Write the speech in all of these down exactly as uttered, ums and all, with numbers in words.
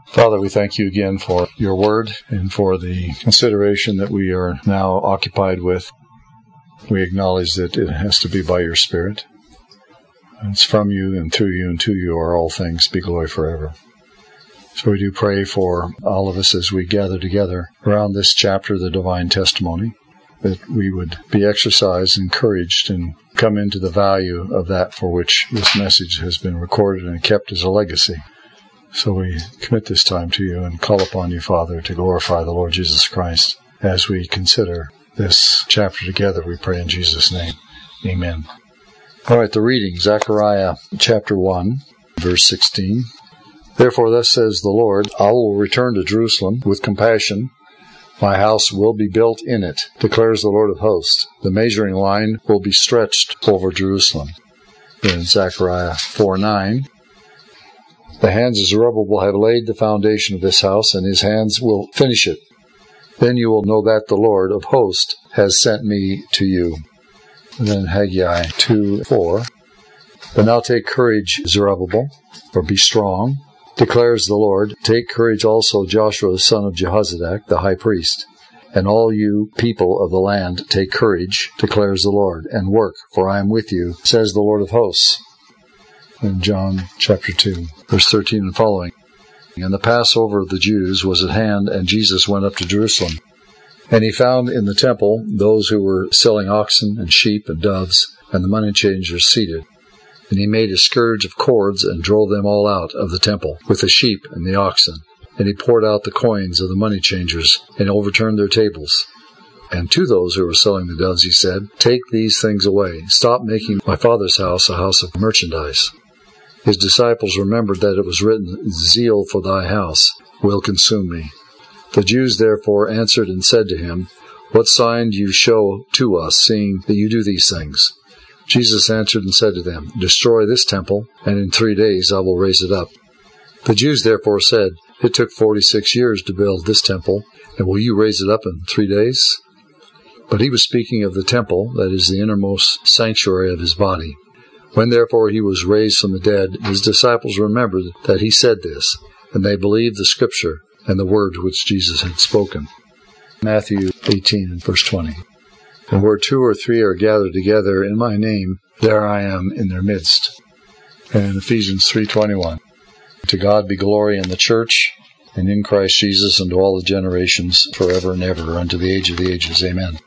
Father, we thank you again for your word and for the consideration that we are now occupied with. We acknowledge that it has to be by your Spirit. It's from you and through you and to you are all things. Be glory forever. So we do pray for all of us as we gather together around this chapter of the Divine Testimony, that we would be exercised, encouraged, and come into the value of that for which this message has been recorded and kept as a legacy. So we commit this time to you and call upon you, Father, to glorify the Lord Jesus Christ as we consider this chapter together, we pray in Jesus' name. Amen. All right, the reading, Zechariah chapter one, verse sixteen. Therefore thus says the Lord, I will return to Jerusalem with compassion. My house will be built in it, declares the Lord of hosts. The measuring line will be stretched over Jerusalem. Then Zechariah four nine. The hands of Zerubbabel have laid the foundation of this house, and his hands will finish it. Then you will know that the Lord of hosts has sent me to you. And then Haggai two four. But now take courage, Zerubbabel, or be strong, declares the Lord. Take courage also, Joshua the son of Jehozadak, the high priest. And all you people of the land, take courage, declares the Lord, and work, for I am with you, says the Lord of hosts. In John chapter two, verse thirteen and following. And the Passover of the Jews was at hand, and Jesus went up to Jerusalem. And he found in the temple those who were selling oxen and sheep and doves, and the money changers seated. And he made a scourge of cords, and drove them all out of the temple, with the sheep and the oxen. And he poured out the coins of the money changers, and overturned their tables. And to those who were selling the doves he said, Take these things away. Stop making my Father's house a house of merchandise. His disciples remembered that it was written, Zeal for thy house will consume me. The Jews therefore answered and said to him, What sign do you show to us, seeing that you do these things? Jesus answered and said to them, Destroy this temple, and in three days I will raise it up. The Jews therefore said, It took forty-six years to build this temple, and will you raise it up in three days? But he was speaking of the temple, that is the innermost sanctuary of his body. When therefore he was raised from the dead, his disciples remembered that he said this, and they believed the Scripture and the word which Jesus had spoken. Matthew eighteen and verse twenty. And where two or three are gathered together in my name, there I am in their midst. And Ephesians three twenty-one. To God be glory in the church, and in Christ Jesus unto all the generations, forever and ever, unto the age of the ages. Amen.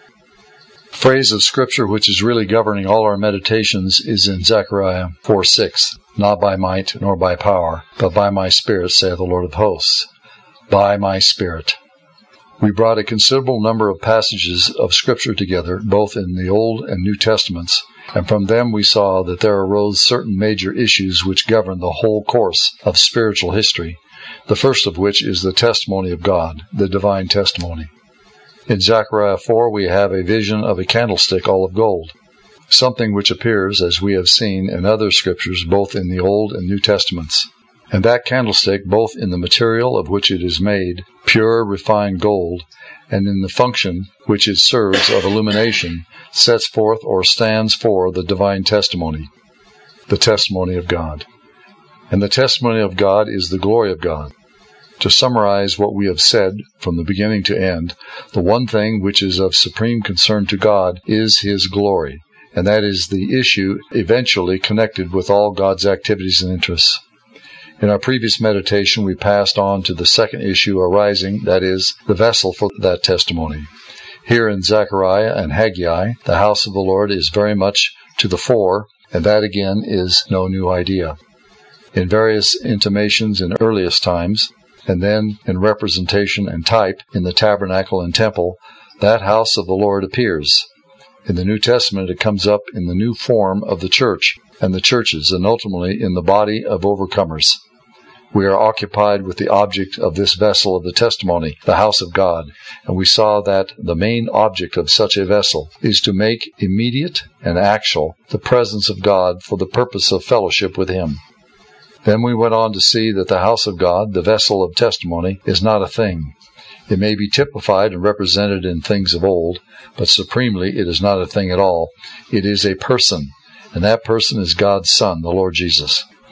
Phrase of Scripture which is really governing all our meditations is in Zechariah four six. Not by might nor by power, but by my Spirit, saith the Lord of hosts. By my Spirit. We brought a considerable number of passages of Scripture together, both in the Old and New Testaments, and from them we saw that there arose certain major issues which govern the whole course of spiritual history, the first of which is the testimony of God, the divine testimony. In Zechariah four we have a vision of a candlestick all of gold, something which appears, as we have seen in other Scriptures, both in the Old and New Testaments. And that candlestick, both in the material of which it is made, pure, refined gold, and in the function which it serves of illumination, sets forth or stands for the divine testimony, the testimony of God. And the testimony of God is the glory of God. To summarize what we have said from the beginning to end, the one thing which is of supreme concern to God is His glory, and that is the issue eventually connected with all God's activities and interests. In our previous meditation, we passed on to the second issue arising, that is, the vessel for that testimony. Here in Zechariah and Haggai, the house of the Lord is very much to the fore, and that again is no new idea. In various intimations in earliest times, and then in representation and type in the tabernacle and temple, that house of the Lord appears. In the New Testament, it comes up in the new form of the church and the churches, and ultimately in the body of overcomers. We are occupied with the object of this vessel of the testimony, the house of God, and we saw that the main object of such a vessel is to make immediate and actual the presence of God for the purpose of fellowship with Him. Then we went on to see that the house of God, the vessel of testimony, is not a thing. It may be typified and represented in things of old, but supremely it is not a thing at all. It is a person, and that person is God's Son, the Lord Jesus.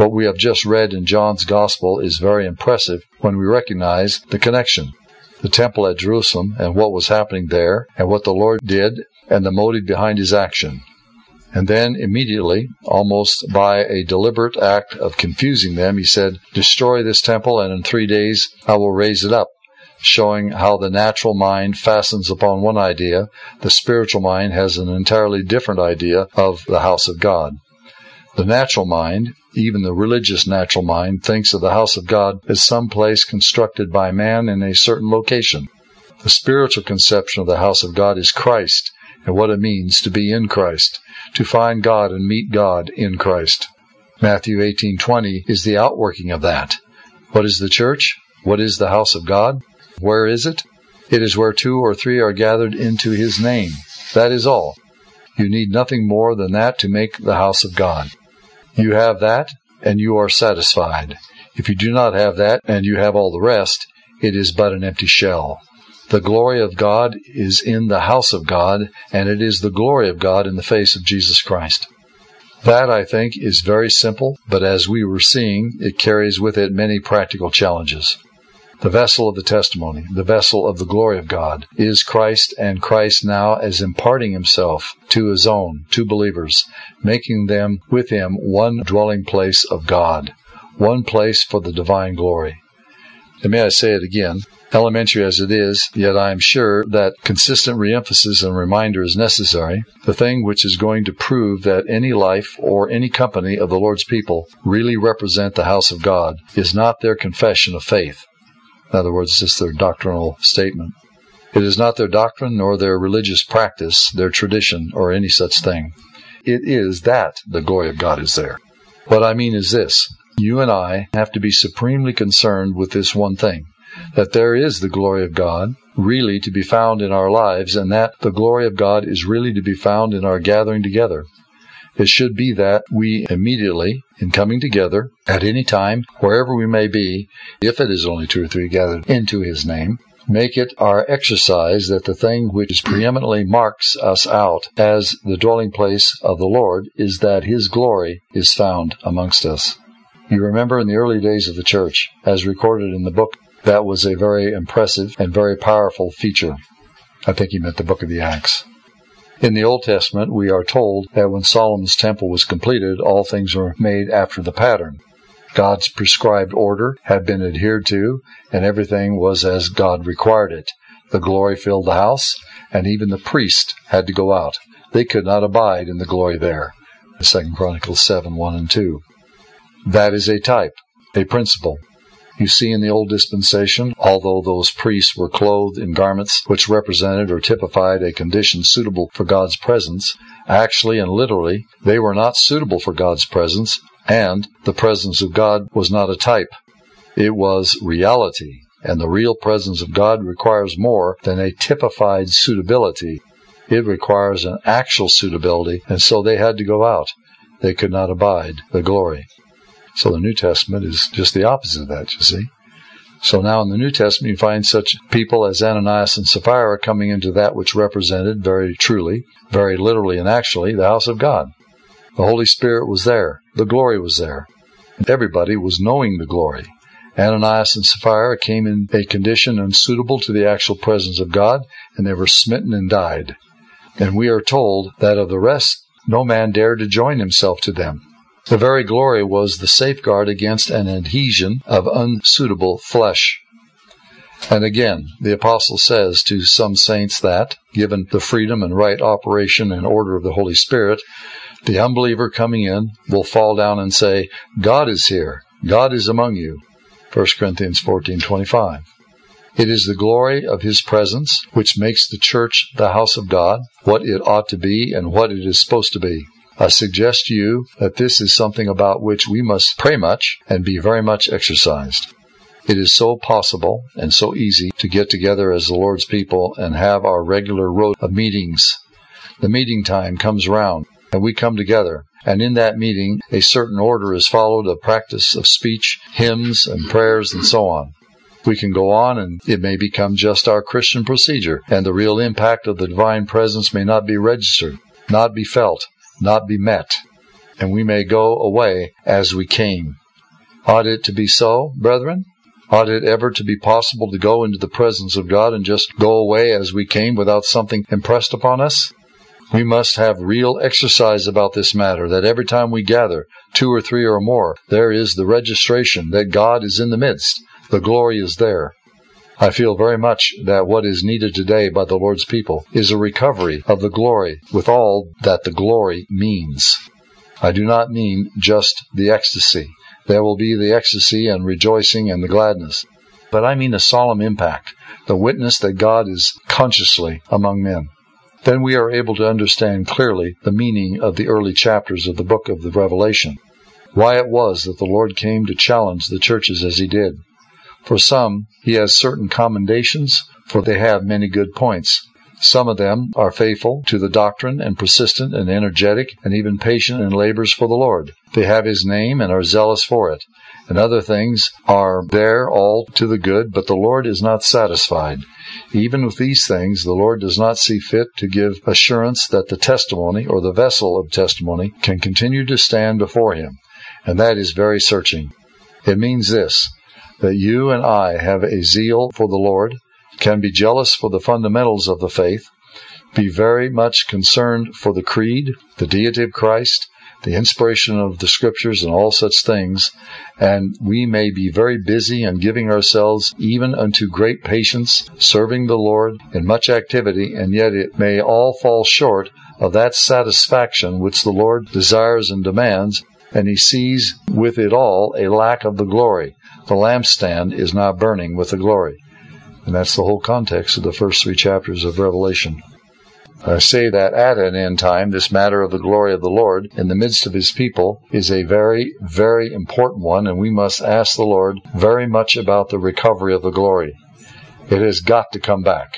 What we have just read in John's Gospel is very impressive when we recognize the connection. The temple at Jerusalem and what was happening there and what the Lord did and the motive behind his action. And then immediately, almost by a deliberate act of confusing them, he said, "Destroy this temple, and in three days I will raise it up," showing how the natural mind fastens upon one idea, the spiritual mind has an entirely different idea of the house of God. The natural mind, even the religious natural mind, thinks of the house of God as some place constructed by man in a certain location. The spiritual conception of the house of God is Christ, and what it means to be in Christ, to find God and meet God in Christ. Matthew eighteen twenty is the outworking of that. What is the church? What is the house of God? Where is it? It is where two or three are gathered into his name. That is all. You need nothing more than that to make the house of God. You have that, and you are satisfied. If you do not have that, and you have all the rest, it is but an empty shell. The glory of God is in the house of God, and it is the glory of God in the face of Jesus Christ. That, I think, is very simple, but as we were seeing, it carries with it many practical challenges. The vessel of the testimony, the vessel of the glory of God, is Christ, and Christ now is imparting himself to his own, to believers, making them with him one dwelling place of God, one place for the divine glory. And may I say it again, elementary as it is, yet I am sure that consistent reemphasis and reminder is necessary. The thing which is going to prove that any life or any company of the Lord's people really represent the house of God is not their confession of faith. In other words, just their doctrinal statement. It is not their doctrine nor their religious practice, their tradition, or any such thing. It is that the glory of God is there. What I mean is this. You and I have to be supremely concerned with this one thing, that there is the glory of God really to be found in our lives, and that the glory of God is really to be found in our gathering together. It should be that we immediately, in coming together, at any time, wherever we may be, if it is only two or three gathered into his name, make it our exercise that the thing which preeminently marks us out as the dwelling place of the Lord is that his glory is found amongst us. You remember in the early days of the church, as recorded in the book, that was a very impressive and very powerful feature. I think he meant the book of the Acts. In the Old Testament, we are told that when Solomon's temple was completed, all things were made after the pattern. God's prescribed order had been adhered to, and everything was as God required it. The glory filled the house, and even the priest had to go out. They could not abide in the glory there. Second Chronicles seven, one and two. That is a type, a principle. You see in the old dispensation, although those priests were clothed in garments which represented or typified a condition suitable for God's presence, actually and literally, they were not suitable for God's presence, and the presence of God was not a type. It was reality, and the real presence of God requires more than a typified suitability. It requires an actual suitability, and so they had to go out. They could not abide the glory. So the New Testament is just the opposite of that, you see. So now in the New Testament you find such people as Ananias and Sapphira coming into that which represented very truly, very literally and actually, the house of God. The Holy Spirit was there. The glory was there. Everybody was knowing the glory. Ananias and Sapphira came in a condition unsuitable to the actual presence of God, and they were smitten and died. And we are told that of the rest, no man dared to join himself to them. The very glory was the safeguard against an adhesion of unsuitable flesh. And again, the apostle says to some saints that, given the freedom and right operation and order of the Holy Spirit, the unbeliever coming in will fall down and say, God is here. God is among you. First Corinthians fourteen twenty-five. It is the glory of his presence which makes the church the house of God, what it ought to be and what it is supposed to be. I suggest to you that this is something about which we must pray much and be very much exercised. It is so possible and so easy to get together as the Lord's people and have our regular rote of meetings. The meeting time comes round, and we come together, and in that meeting a certain order is followed, a practice of speech, hymns, and prayers, and so on. We can go on, and it may become just our Christian procedure, and the real impact of the divine presence may not be registered, not be felt, not be met. and we may go away as we came. Ought it to be so, brethren? Ought it ever to be possible to go into the presence of God and just go away as we came without something impressed upon us? We must have real exercise about this matter, that every time we gather, two or three or more, there is the registration that God is in the midst. The glory is there. I feel very much that what is needed today by the Lord's people is a recovery of the glory with all that the glory means. I do not mean just the ecstasy. There will be the ecstasy and rejoicing and the gladness. But I mean a solemn impact, the witness that God is consciously among men. Then we are able to understand clearly the meaning of the early chapters of the book of the Revelation, why it was that the Lord came to challenge the churches as he did. For some, he has certain commendations, for they have many good points. Some of them are faithful to the doctrine and persistent and energetic and even patient in labors for the Lord. They have his name and are zealous for it. And other things are there all to the good, but the Lord is not satisfied. Even with these things, the Lord does not see fit to give assurance that the testimony or the vessel of testimony can continue to stand before him. And that is very searching. It means this, that you and I have a zeal for the Lord, can be jealous for the fundamentals of the faith, be very much concerned for the creed, the deity of Christ, the inspiration of the Scriptures, and all such things, and we may be very busy in giving ourselves even unto great patience, serving the Lord in much activity, and yet it may all fall short of that satisfaction which the Lord desires and demands, and he sees with it all a lack of the glory. The lampstand is not burning with the glory. And that's the whole context of the first three chapters of Revelation. I say that at an end time, this matter of the glory of the Lord in the midst of his people is a very, very important one, and we must ask the Lord very much about the recovery of the glory. It has got to come back.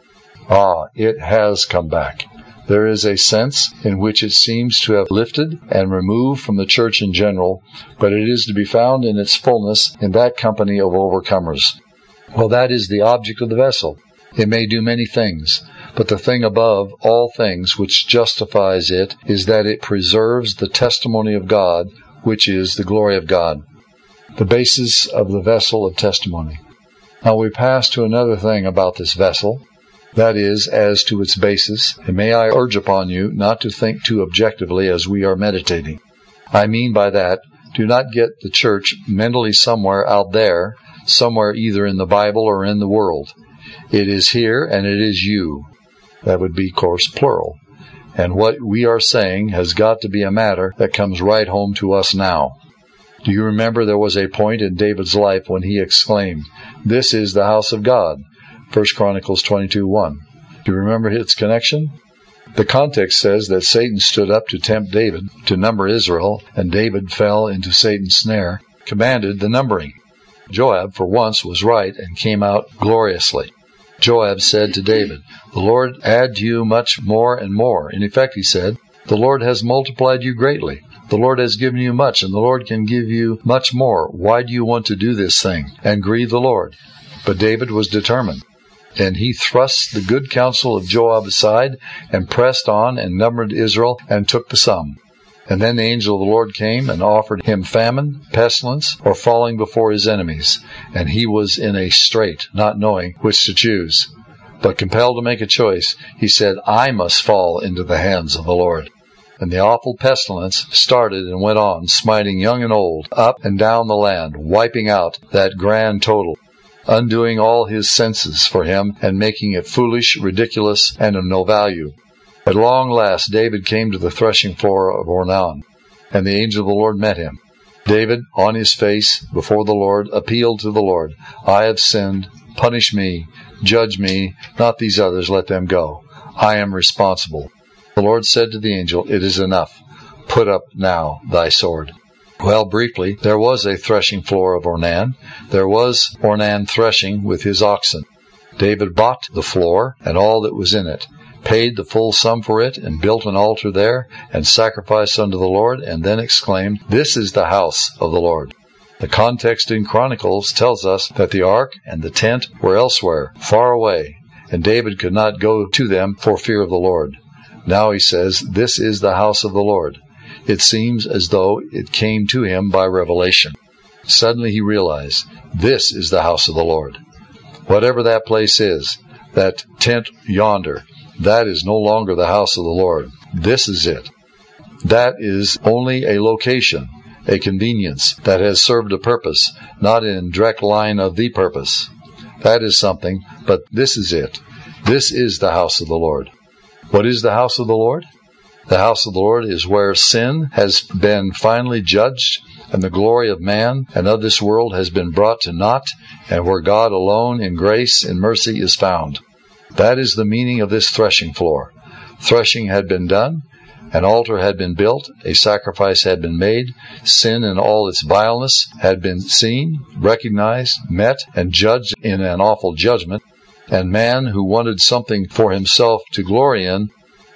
Ah, it has come back. There is a sense in which it seems to have lifted and removed from the church in general, but it is to be found in its fullness in that company of overcomers. Well, that is the object of the vessel. It may do many things, but the thing above all things which justifies it is that it preserves the testimony of God, which is the glory of God, the basis of the vessel of testimony. Now we pass to another thing about this vessel, that is, as to its basis, and may I urge upon you not to think too objectively as we are meditating. I mean by that, do not get the church mentally somewhere out there, somewhere either in the Bible or in the world. It is here and it is you. That would be, of course, plural. And what we are saying has got to be a matter that comes right home to us now. Do you remember there was a point in David's life when he exclaimed, "This is the house of God," First Chronicles twenty-two one. Do you remember its connection? The context says that Satan stood up to tempt David to number Israel, and David fell into Satan's snare, commanded the numbering. Joab, for once, was right and came out gloriously. Joab said to David, "The Lord add to you much more and more." In effect, he said, "The Lord has multiplied you greatly. The Lord has given you much, and the Lord can give you much more. Why do you want to do this thing and grieve the Lord?" But David was determined, and he thrust the good counsel of Joab aside and pressed on and numbered Israel and took the sum. And then the angel of the Lord came and offered him famine, pestilence, or falling before his enemies. And he was in a strait, not knowing which to choose. But compelled to make a choice, he said, "I must fall into the hands of the Lord." And the awful pestilence started and went on, smiting young and old, up and down the land, wiping out that grand total, undoing all his senses for him, and making it foolish, ridiculous, and of no value. At long last David came to the threshing floor of Ornan, and the angel of the Lord met him. David, on his face before the Lord, appealed to the Lord, "I have sinned. Punish me. Judge me. Not these others. Let them go. I am responsible." The Lord said to the angel, "It is enough. Put up now thy sword." Well, briefly, there was a threshing floor of Ornan. There was Ornan threshing with his oxen. David bought the floor and all that was in it, paid the full sum for it, and built an altar there, and sacrificed unto the Lord, and then exclaimed, "This is the house of the Lord." The context in Chronicles tells us that the ark and the tent were elsewhere, far away, and David could not go to them for fear of the Lord. Now he says, "This is the house of the Lord." It seems as though it came to him by revelation. Suddenly he realized, this is the house of the Lord. Whatever that place is, that tent yonder, that is no longer the house of the Lord. This is it. That is only a location, a convenience that has served a purpose, not in direct line of the purpose. That is something, but this is it. This is the house of the Lord. What is the house of the Lord? The house of the Lord is where sin has been finally judged, and the glory of man and of this world has been brought to naught, and where God alone in grace and mercy is found. That is the meaning of this threshing floor. Threshing had been done, an altar had been built, a sacrifice had been made, sin in all its vileness had been seen, recognized, met, and judged in an awful judgment, and man who wanted something for himself to glory in,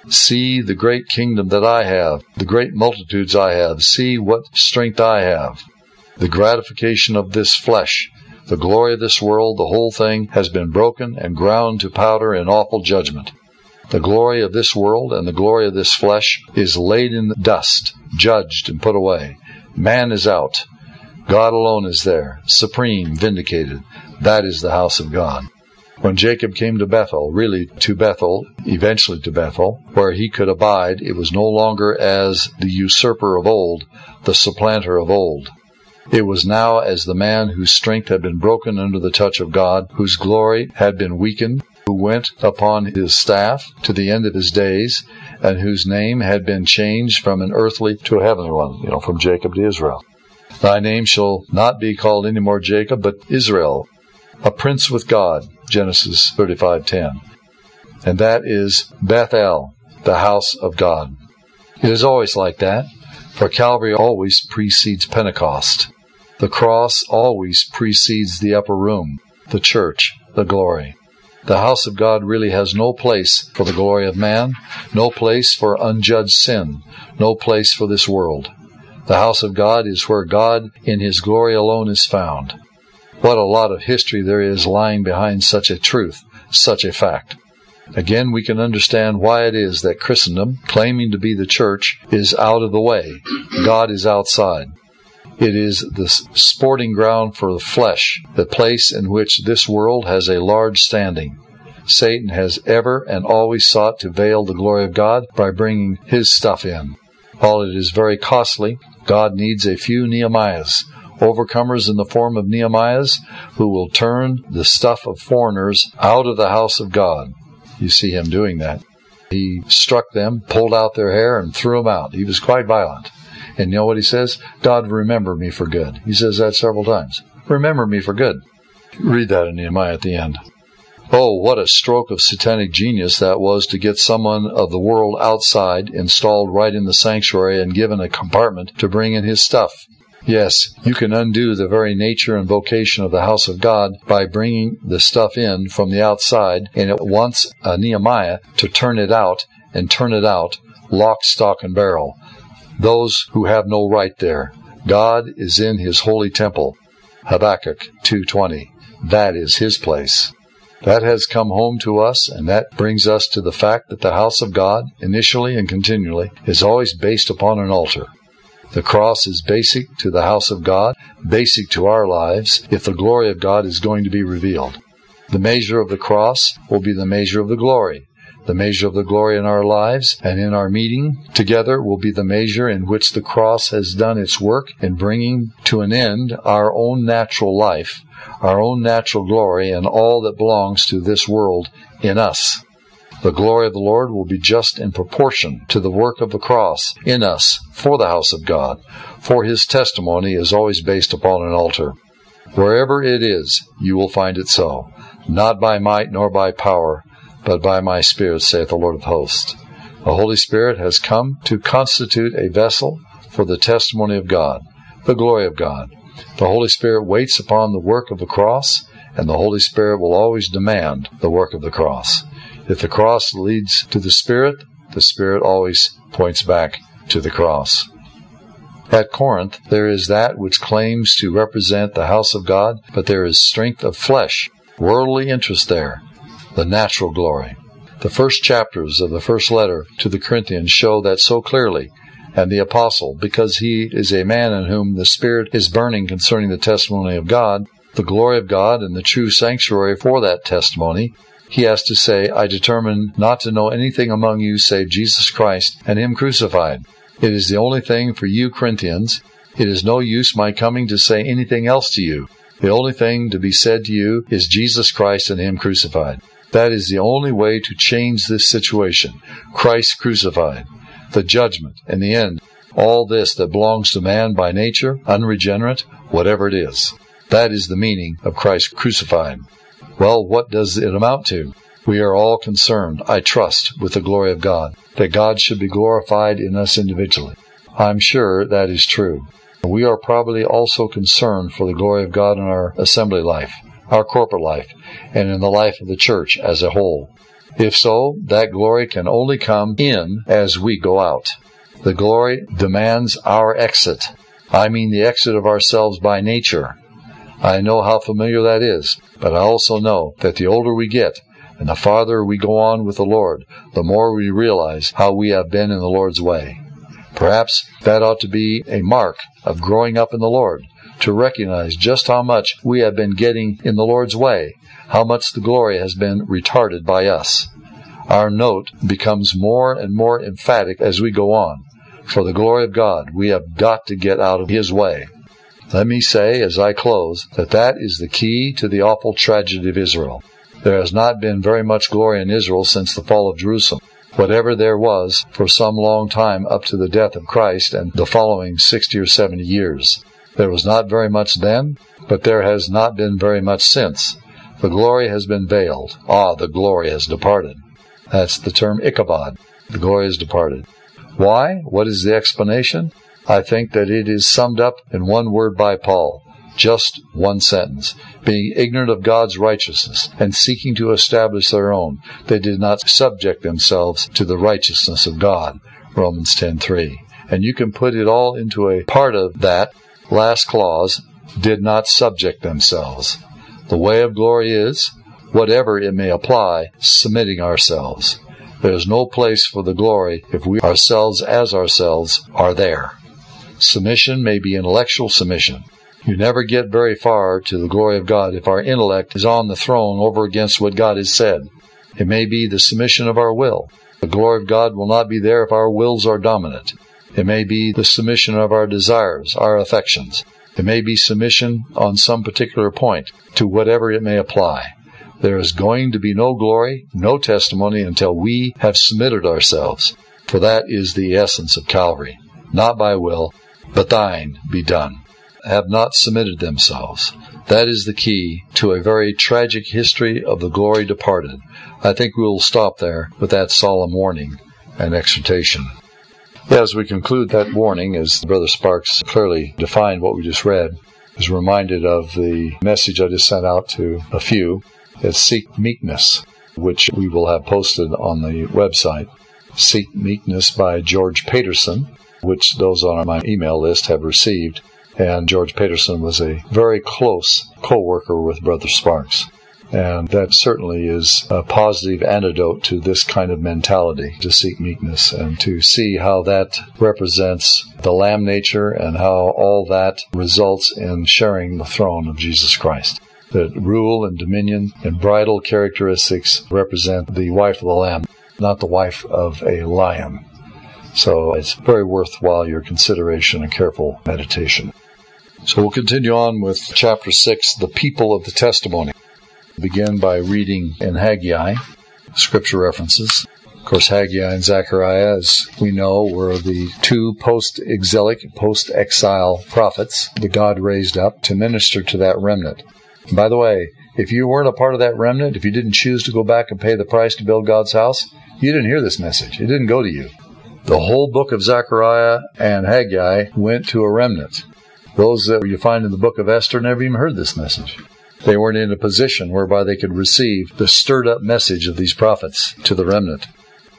see the great kingdom that I have, the great multitudes I have, see what strength I have. The gratification of this flesh, the glory of this world, the whole thing has been broken and ground to powder in awful judgment. The glory of this world and the glory of this flesh is laid in the dust, judged and put away. Man is out. God alone is there, supreme, vindicated. That is the house of God. When Jacob came to Bethel, really to Bethel, eventually to Bethel, where he could abide, it was no longer as the usurper of old, the supplanter of old. It was now as the man whose strength had been broken under the touch of God, whose glory had been weakened, who went upon his staff to the end of his days, and whose name had been changed from an earthly to a heavenly one, you know, from Jacob to Israel. Thy name shall not be called any more Jacob, but Israel, a prince with God, Genesis thirty-five ten. And that is Bethel, the house of God. It is always like that, for Calvary always precedes Pentecost. The cross always precedes the upper room, the church, the glory. The house of God really has no place for the glory of man, no place for unjudged sin, no place for this world. The house of God is where God in His glory alone is found. What a lot of history there is lying behind such a truth, such a fact. Again, we can understand why it is that Christendom, claiming to be the church, is out of the way. God is outside. It is the sporting ground for the flesh, the place in which this world has a large standing. Satan has ever and always sought to veil the glory of God by bringing his stuff in. While it is very costly, God needs a few Nehemiahs, overcomers in the form of Nehemiahs, who will turn the stuff of foreigners out of the house of God. You see him doing that. He struck them, pulled out their hair, and threw them out. He was quite violent. And you know what he says? God, remember me for good. He says that several times. Remember me for good. Read that in Nehemiah at the end. Oh, what a stroke of satanic genius that was to get someone of the world outside, installed right in the sanctuary, and given a compartment to bring in his stuff. Yes, you can undo the very nature and vocation of the house of God by bringing the stuff in from the outside, and it wants a Nehemiah to turn it out, and turn it out, lock, stock, and barrel. Those who have no right there. God is in His holy temple. Habakkuk two twenty. That is His place. That has come home to us, and that brings us to the fact that the house of God, initially and continually, is always based upon an altar. The cross is basic to the house of God, basic to our lives, if the glory of God is going to be revealed. The measure of the cross will be the measure of the glory. The measure of the glory in our lives and in our meeting together will be the measure in which the cross has done its work in bringing to an end our own natural life, our own natural glory, and all that belongs to this world in us. The glory of the Lord will be just in proportion to the work of the cross in us for the house of God, for His testimony is always based upon an altar. Wherever it is, you will find it so, not by might nor by power, but by my Spirit, saith the Lord of hosts. The Holy Spirit has come to constitute a vessel for the testimony of God, the glory of God. The Holy Spirit waits upon the work of the cross, and the Holy Spirit will always demand the work of the cross. If the cross leads to the Spirit, the Spirit always points back to the cross. At Corinth, there is that which claims to represent the house of God, but there is strength of flesh, worldly interest there, the natural glory. The first chapters of the first letter to the Corinthians show that so clearly, and the apostle, because he is a man in whom the Spirit is burning concerning the testimony of God, the glory of God, and the true sanctuary for that testimony, he has to say, I determine not to know anything among you save Jesus Christ and Him crucified. It is the only thing for you Corinthians. It is no use my coming to say anything else to you. The only thing to be said to you is Jesus Christ and Him crucified. That is the only way to change this situation. Christ crucified. The judgment and the end. All this that belongs to man by nature, unregenerate, whatever it is. That is the meaning of Christ crucified. Well, what does it amount to? We are all concerned, I trust, with the glory of God, that God should be glorified in us individually. I'm sure that is true. We are probably also concerned for the glory of God in our assembly life, our corporate life, and in the life of the church as a whole. If so, that glory can only come in as we go out. The glory demands our exit. I mean the exit of ourselves by nature. I know how familiar that is, but I also know that the older we get, and the farther we go on with the Lord, the more we realize how we have been in the Lord's way. Perhaps that ought to be a mark of growing up in the Lord, to recognize just how much we have been getting in the Lord's way, how much the glory has been retarded by us. Our note becomes more and more emphatic as we go on. For the glory of God, we have got to get out of His way. Let me say, as I close, that that is the key to the awful tragedy of Israel. There has not been very much glory in Israel since the fall of Jerusalem. Whatever there was for some long time up to the death of Christ and the following sixty or seventy years. There was not very much then, but there has not been very much since. The glory has been veiled. Ah, the glory has departed. That's the term Ichabod. The glory has departed. Why? What is the explanation? I think that it is summed up in one word by Paul. Just one sentence. Being ignorant of God's righteousness and seeking to establish their own, they did not subject themselves to the righteousness of God. Romans ten three. And you can put it all into a part of that last clause, did not subject themselves. The way of glory is, whatever it may apply, submitting ourselves. There is no place for the glory if we ourselves as ourselves are there. Submission may be intellectual submission. You never get very far to the glory of God if our intellect is on the throne over against what God has said. It may be the submission of our will. The glory of God will not be there if our wills are dominant. It may be the submission of our desires, our affections. It may be submission on some particular point to whatever it may apply. There is going to be no glory, no testimony until we have submitted ourselves. For that is the essence of Calvary. Not by will, but thine be done. Have not submitted themselves. That is the key to a very tragic history of the glory departed. I think we will stop there with that solemn warning and exhortation. As we conclude that warning, as Brother Sparks clearly defined what we just read, I was reminded of the message I just sent out to a few. It's Seek Meekness, which we will have posted on the website. Seek Meekness by George Peterson, which those on my email list have received. And George Peterson was a very close co-worker with Brother Sparks. And that certainly is a positive antidote to this kind of mentality, to seek meekness and to see how that represents the Lamb nature and how all that results in sharing the throne of Jesus Christ. That rule and dominion and bridal characteristics represent the wife of the Lamb, not the wife of a lion. So it's very worthwhile your consideration and careful meditation. So we'll continue on with chapter six, the people of the testimony. Begin by reading in Haggai, scripture references. Of course, Haggai and Zechariah, as we know, were the two post-exilic, post-exile prophets that God raised up to minister to that remnant. And by the way, if you weren't a part of that remnant, if you didn't choose to go back and pay the price to build God's house, you didn't hear this message. It didn't go to you. The whole book of Zechariah and Haggai went to a remnant. Those that you find in the book of Esther never even heard this message. They weren't in a position whereby they could receive the stirred-up message of these prophets to the remnant.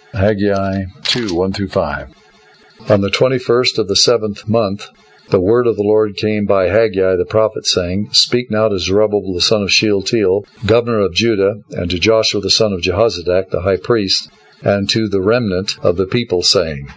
Haggai two, one through five. On the twenty-first of the seventh month, the word of the Lord came by Haggai the prophet, saying, Speak now to Zerubbabel the son of Shealtiel, governor of Judah, and to Joshua the son of Jehozadak, the high priest, and to the remnant of the people, saying,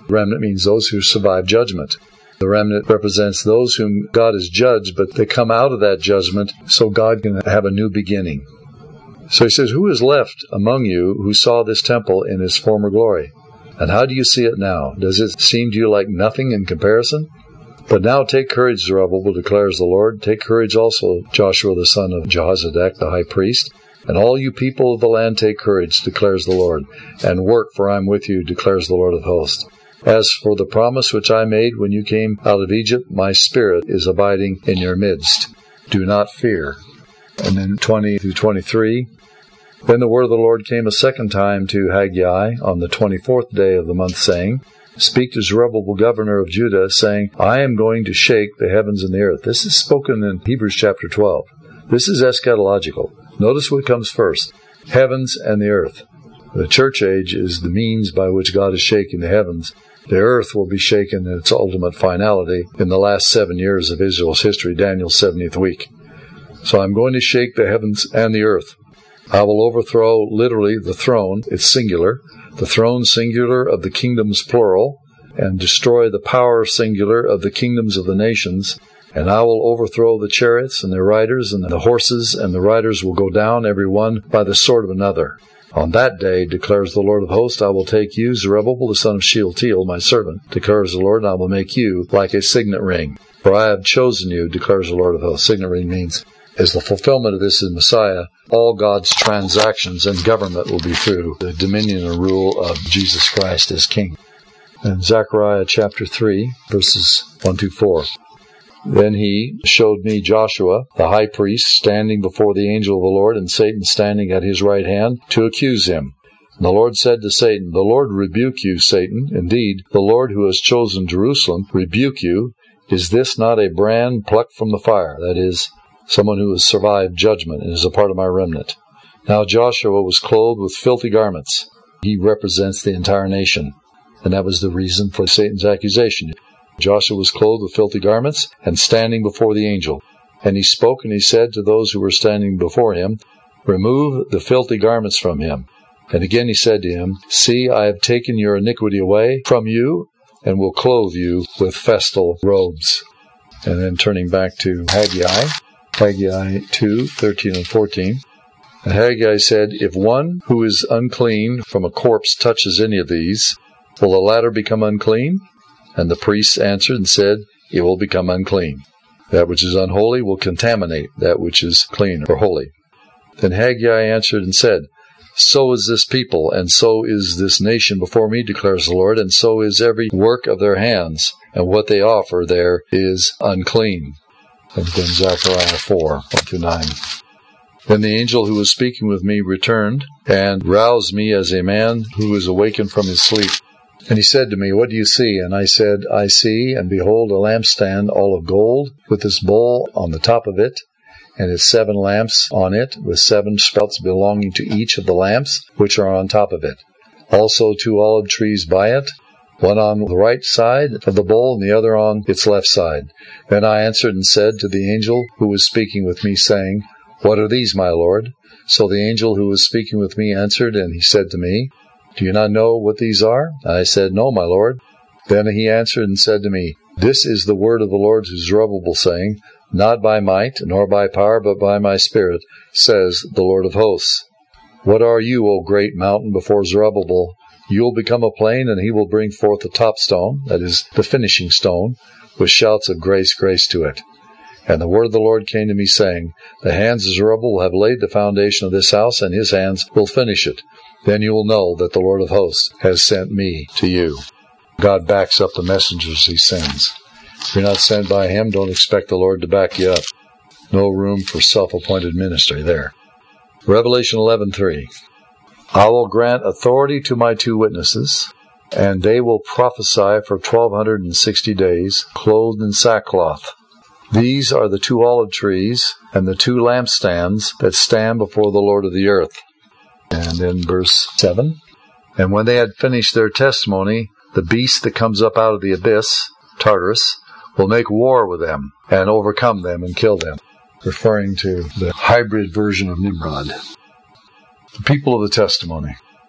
Remnant means those who survive judgment. The remnant represents those whom God has judged, but they come out of that judgment so God can have a new beginning. So he says, who is left among you who saw this temple in its former glory? And how do you see it now? Does it seem to you like nothing in comparison? But now take courage, Zerubbabel, declares the Lord. Take courage also, Joshua the son of Jehozadak, the high priest. And all you people of the land take courage, declares the Lord. And work, for I am with you, declares the Lord of hosts. As for the promise which I made when you came out of Egypt, my spirit is abiding in your midst. Do not fear. And then twenty through twenty-three. Then the word of the Lord came a second time to Haggai on the twenty-fourth day of the month, saying, Speak to Zerubbabel, governor of Judah, saying, I am going to shake the heavens and the earth. This is spoken in Hebrews chapter twelve. This is eschatological. Notice what comes first. Heavens and the earth. The church age is the means by which God is shaking the heavens. The earth will be shaken in its ultimate finality in the last seven years of Israel's history, Daniel's seventieth week. So I'm going to shake the heavens and the earth. I will overthrow, literally, the throne, it's singular, the throne singular of the kingdoms plural, and destroy the power singular of the kingdoms of the nations. And I will overthrow the chariots and their riders, and the horses and the riders will go down, every one by the sword of another. On that day, declares the Lord of hosts, I will take you, Zerubbabel, the son of Shealtiel, my servant, declares the Lord, and I will make you like a signet ring. For I have chosen you, declares the Lord of hosts. Signet ring means, as the fulfillment of this is Messiah, all God's transactions and government will be through the dominion and rule of Jesus Christ as King. And Zechariah chapter three, verses one through four. Then he showed me Joshua, the high priest, standing before the angel of the Lord, and Satan standing at his right hand to accuse him. And the Lord said to Satan, The Lord rebuke you, Satan. Indeed, the Lord who has chosen Jerusalem rebuke you. Is this not a brand plucked from the fire? That is, someone who has survived judgment and is a part of my remnant. Now Joshua was clothed with filthy garments. He represents the entire nation. And that was the reason for Satan's accusation. Joshua was clothed with filthy garments and standing before the angel. And he spoke and he said to those who were standing before him, Remove the filthy garments from him. And again he said to him, See, I have taken your iniquity away from you and will clothe you with festal robes. And then turning back to Haggai, Haggai two, thirteen and fourteen. And Haggai said, If one who is unclean from a corpse touches any of these, will the latter become unclean? And the priests answered and said, It will become unclean. That which is unholy will contaminate that which is clean or holy. Then Haggai answered and said, So is this people, and so is this nation before me, declares the Lord, and so is every work of their hands, and what they offer there is unclean. And then Zechariah four, one through nine. Then the angel who was speaking with me returned, and roused me as a man who is awakened from his sleep. And he said to me, What do you see? And I said, I see, and behold, a lampstand all of gold, with this bowl on the top of it, and its seven lamps on it, with seven spouts belonging to each of the lamps, which are on top of it. Also two olive trees by it, one on the right side of the bowl, and the other on its left side. Then I answered and said to the angel who was speaking with me, saying, What are these, my Lord? So the angel who was speaking with me answered, and he said to me, Do you not know what these are? And I said, No, my Lord. Then he answered and said to me, This is the word of the Lord to Zerubbabel, saying, Not by might, nor by power, but by my Spirit, says the Lord of hosts. What are you, O great mountain, before Zerubbabel? You will become a plain, and he will bring forth the top stone, that is, the finishing stone, with shouts of grace, grace to it. And the word of the Lord came to me, saying, The hands of Zerubbabel have laid the foundation of this house, and his hands will finish it. Then you will know that the Lord of hosts has sent me to you. God backs up the messengers he sends. If you're not sent by him, don't expect the Lord to back you up. No room for self-appointed ministry there. Revelation eleven three. I will grant authority to my two witnesses, and they will prophesy for twelve sixty days, clothed in sackcloth. These are the two olive trees and the two lampstands that stand before the Lord of the earth. And then verse seven. And when they had finished their testimony, the beast that comes up out of the abyss, Tartarus, will make war with them and overcome them and kill them. Referring to the hybrid version of Nimrod. The people of the testimony.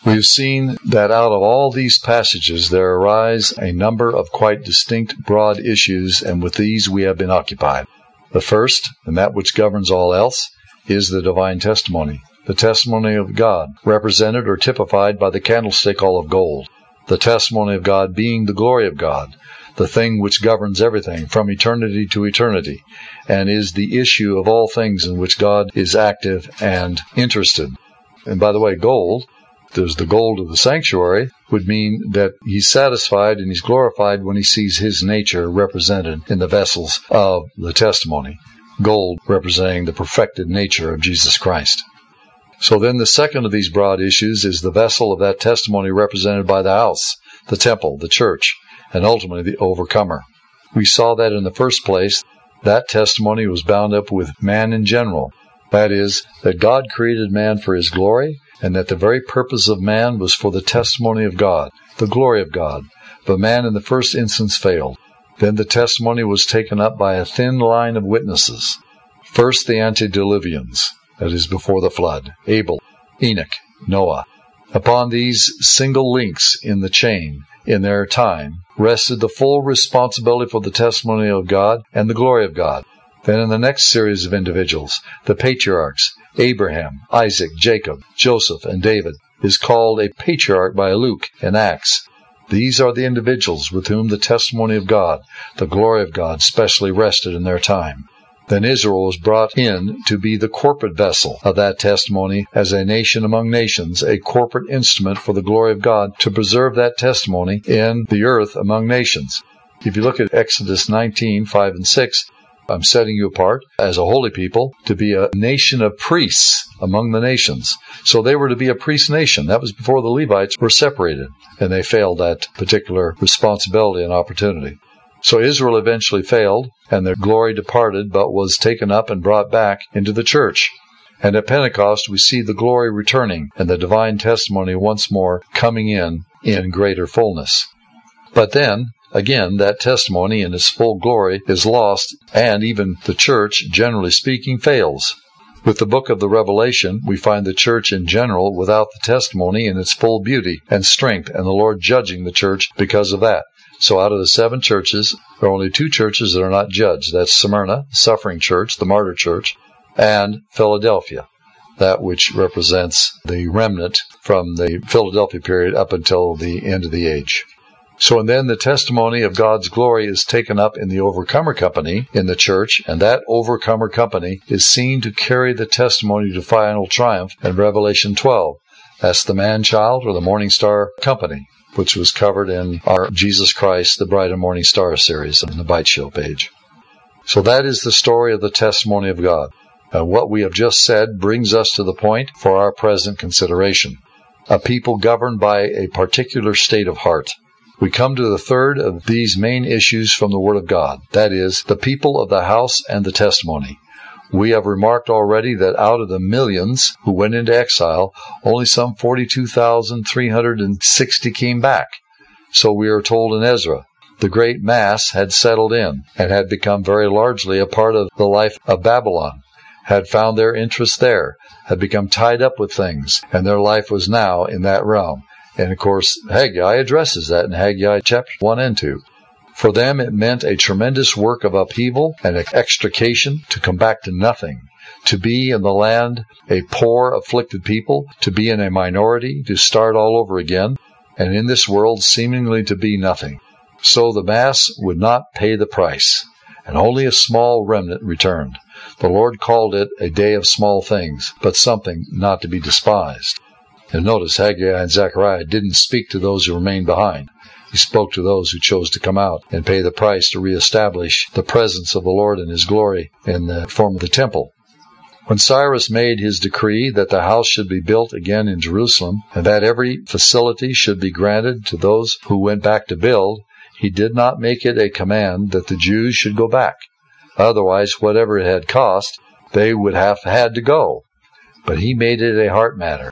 We've seen that out of all these passages there arise a number of quite distinct broad issues, and with these we have been occupied. The first, and that which governs all else, is the divine testimony, the testimony of God, represented or typified by the candlestick all of gold, the testimony of God being the glory of God, the thing which governs everything from eternity to eternity, and is the issue of all things in which God is active and interested. And by the way, gold, there's the gold of the sanctuary, would mean that he's satisfied and he's glorified when he sees his nature represented in the vessels of the testimony. Gold representing the perfected nature of Jesus Christ. So then the second of these broad issues is the vessel of that testimony represented by the house, the temple, the church, and ultimately the overcomer. We saw that in the first place, that testimony was bound up with man in general. That is, that God created man for his glory, and that the very purpose of man was for the testimony of God, the glory of God. But man in the first instance failed. Then the testimony was taken up by a thin line of witnesses. First the antediluvians, that is before the flood, Abel, Enoch, Noah. Upon these single links in the chain, in their time, rested the full responsibility for the testimony of God and the glory of God. Then in the next series of individuals, the patriarchs, Abraham, Isaac, Jacob, Joseph, and David, is called a patriarch by Luke in Acts. These are the individuals with whom the testimony of God, the glory of God, specially rested in their time. Then Israel was brought in to be the corporate vessel of that testimony as a nation among nations, a corporate instrument for the glory of God to preserve that testimony in the earth among nations. If you look at Exodus nineteen, five and six, I'm setting you apart as a holy people to be a nation of priests among the nations. So they were to be a priest nation. That was before the Levites were separated, and they failed that particular responsibility and opportunity. So Israel eventually failed, and their glory departed, but was taken up and brought back into the church. And at Pentecost we see the glory returning, and the divine testimony once more coming in in greater fullness. But then, again, that testimony in its full glory is lost, and even the church, generally speaking, fails. With the book of the Revelation, we find the church in general without the testimony in its full beauty and strength, and the Lord judging the church because of that. So out of the seven churches, there are only two churches that are not judged. That's Smyrna, the suffering church, the martyr church, and Philadelphia, that which represents the remnant from the Philadelphia period up until the end of the age. So and then the testimony of God's glory is taken up in the overcomer company in the church, and that overcomer company is seen to carry the testimony to final triumph in Revelation twelve. That's the man-child or the morning star company, which was covered in our Jesus Christ, the Bright and Morning Star series on the Bite Show page. So that is the story of the testimony of God. And what we have just said brings us to the point for our present consideration. A people governed by a particular state of heart. We come to the third of these main issues from the Word of God. That is, the people of the house and the testimony. We have remarked already that out of the millions who went into exile, only some forty-two thousand three hundred sixty came back. So we are told in Ezra, the great mass had settled in and had become very largely a part of the life of Babylon, had found their interest there, had become tied up with things, and their life was now in that realm. And of course, Haggai addresses that in Haggai chapters one and two. For them it meant a tremendous work of upheaval and extrication to come back to nothing, to be in the land a poor, afflicted people, to be in a minority, to start all over again, and in this world seemingly to be nothing. So the mass would not pay the price, and only a small remnant returned. The Lord called it a day of small things, but something not to be despised. And notice Haggai and Zechariah didn't speak to those who remained behind. He spoke to those who chose to come out and pay the price to reestablish the presence of the Lord and His glory in the form of the temple. When Cyrus made his decree that the house should be built again in Jerusalem, and that every facility should be granted to those who went back to build, he did not make it a command that the Jews should go back. Otherwise, whatever it had cost, they would have had to go. But he made it a heart matter.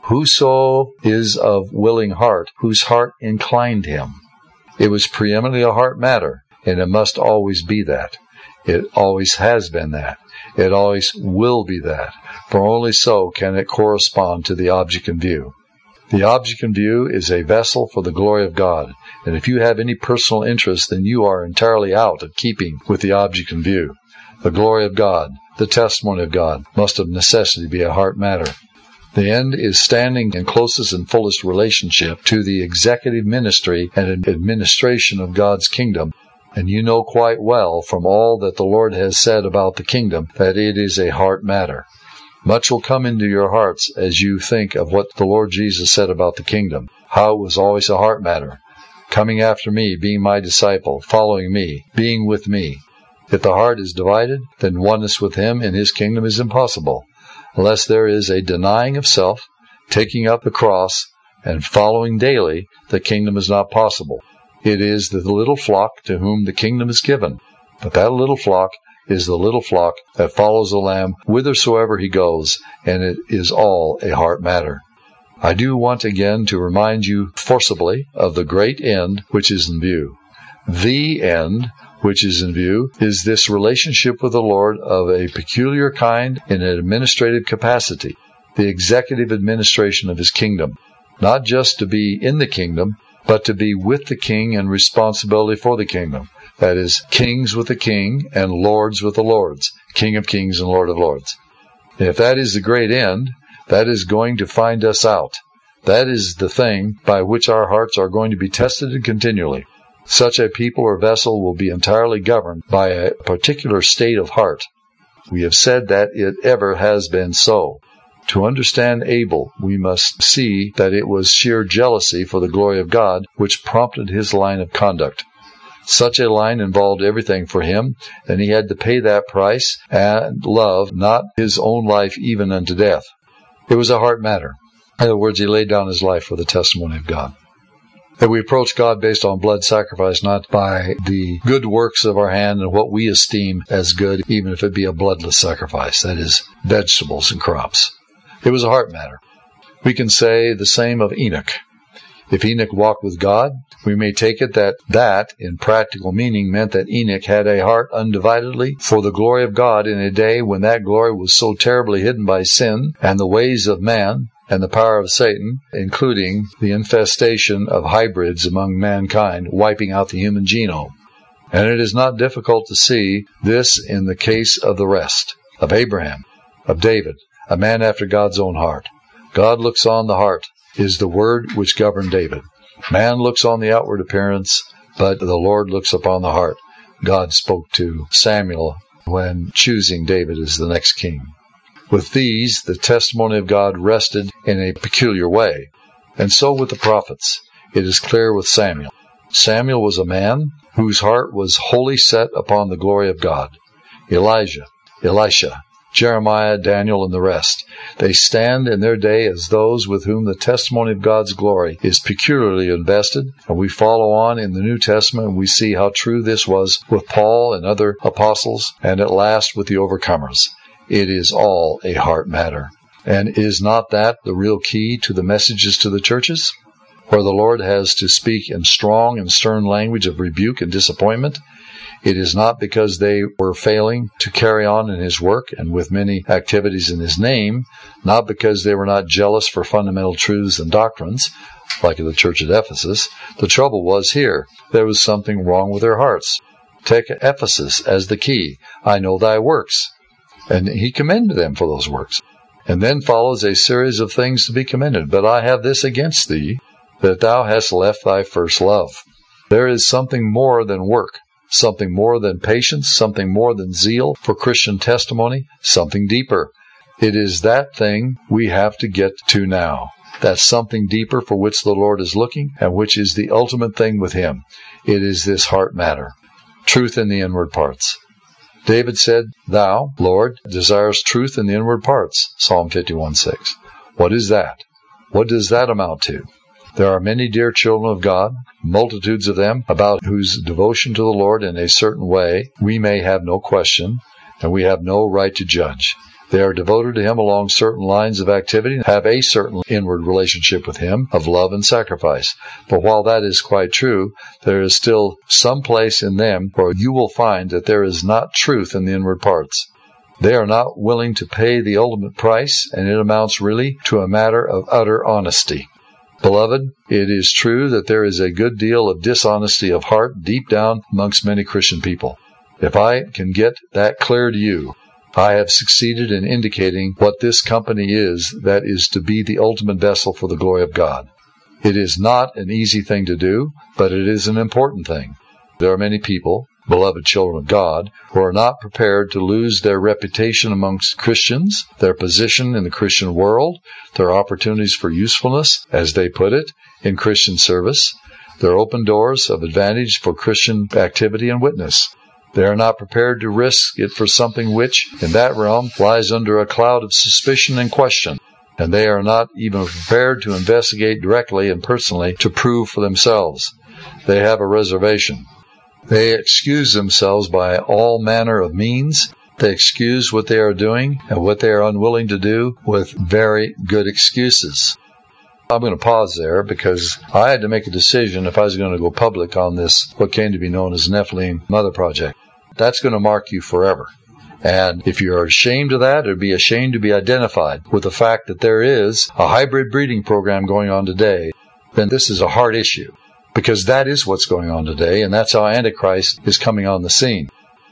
Whoso is of willing heart, whose heart inclined him. It was preeminently a heart matter, and it must always be that. It always has been that. It always will be that, for only so can it correspond to the object in view. The object in view is a vessel for the glory of God, and if you have any personal interest, then you are entirely out of keeping with the object in view. The glory of God, the testimony of God, must of necessity be a heart matter. The end is standing in closest and fullest relationship to the executive ministry and administration of God's kingdom, and you know quite well from all that the Lord has said about the kingdom that it is a heart matter. Much will come into your hearts as you think of what the Lord Jesus said about the kingdom, how it was always a heart matter. Coming after me, being my disciple, following me, being with me. If the heart is divided, then oneness with him in his kingdom is impossible, unless there is a denying of self, taking up the cross, and following daily. The kingdom is not possible. It is the little flock to whom the kingdom is given, but that little flock is the little flock that follows the Lamb whithersoever he goes, and it is all a heart matter. I do want again to remind you forcibly of the great end which is in view. The end which is in view is this relationship with the Lord of a peculiar kind in an administrative capacity, the executive administration of his kingdom, not just to be in the kingdom, but to be with the king and responsibility for the kingdom. That is, kings with the king and lords with the lords, King of kings and Lord of lords. And if that is the great end, that is going to find us out. That is the thing by which our hearts are going to be tested continually. Such a people or vessel will be entirely governed by a particular state of heart. We have said that it ever has been so. To understand Abel, we must see that it was sheer jealousy for the glory of God which prompted his line of conduct. Such a line involved everything for him, and he had to pay that price and love not his own life even unto death. It was a heart matter. In other words, he laid down his life for the testimony of God. That we approach God based on blood sacrifice, not by the good works of our hand and what we esteem as good, even if it be a bloodless sacrifice, that is, vegetables and crops. It was a heart matter. We can say the same of Enoch. If Enoch walked with God, we may take it that that, in practical meaning, meant that Enoch had a heart undividedly for the glory of God in a day when that glory was so terribly hidden by sin and the ways of man and the power of Satan, including the infestation of hybrids among mankind, wiping out the human genome. And it is not difficult to see this in the case of the rest, of Abraham, of David, a man after God's own heart. God looks on the heart, is the word which governed David. Man looks on the outward appearance, but the Lord looks upon the heart. God spoke to Samuel when choosing David as the next king. With these, the testimony of God rested in a peculiar way. And so with the prophets. It is clear with Samuel. Samuel was a man whose heart was wholly set upon the glory of God. Elijah, Elisha, Jeremiah, Daniel, and the rest. They stand in their day as those with whom the testimony of God's glory is peculiarly invested, and we follow on in the New Testament and we see how true this was with Paul and other apostles, and at last with the overcomers. It is all a heart matter. And is not that the real key to the messages to the churches? Where the Lord has to speak in strong and stern language of rebuke and disappointment, it is not because they were failing to carry on in His work and with many activities in His name, not because they were not jealous for fundamental truths and doctrines, like the church at Ephesus. The trouble was here. There was something wrong with their hearts. Take Ephesus as the key. I know thy works. And He commended them for those works. And then follows a series of things to be commended. But I have this against thee, that thou hast left thy first love. There is something more than work, something more than patience, something more than zeal for Christian testimony, something deeper. It is that thing we have to get to now. That something deeper for which the Lord is looking, and which is the ultimate thing with Him. It is this heart matter. Truth in the inward parts. David said, Thou, Lord, desirest truth in the inward parts. Psalm fifty-one six. What is that? What does that amount to? There are many dear children of God, multitudes of them, about whose devotion to the Lord in a certain way we may have no question, and we have no right to judge. They are devoted to Him along certain lines of activity, have a certain inward relationship with Him of love and sacrifice. But while that is quite true, there is still some place in them where you will find that there is not truth in the inward parts. They are not willing to pay the ultimate price, and it amounts really to a matter of utter honesty. Beloved, it is true that there is a good deal of dishonesty of heart deep down amongst many Christian people. If I can get that clear to you, I have succeeded in indicating what this company is that is to be the ultimate vessel for the glory of God. It is not an easy thing to do, but it is an important thing. There are many people, beloved children of God, who are not prepared to lose their reputation amongst Christians, their position in the Christian world, their opportunities for usefulness, as they put it, in Christian service, their open doors of advantage for Christian activity and witness. They are not prepared to risk it for something which, in that realm, lies under a cloud of suspicion and question, and they are not even prepared to investigate directly and personally to prove for themselves. They have a reservation. They excuse themselves by all manner of means. They excuse what they are doing and what they are unwilling to do with very good excuses. I'm going to pause there because I had to make a decision if I was going to go public on this, what came to be known as Nephilim Mother Project. That's going to mark you forever. And if you are ashamed of that, or be ashamed to be identified with the fact that there is a hybrid breeding program going on today, then this is a hard issue. Because that is what's going on today, and that's how Antichrist is coming on the scene.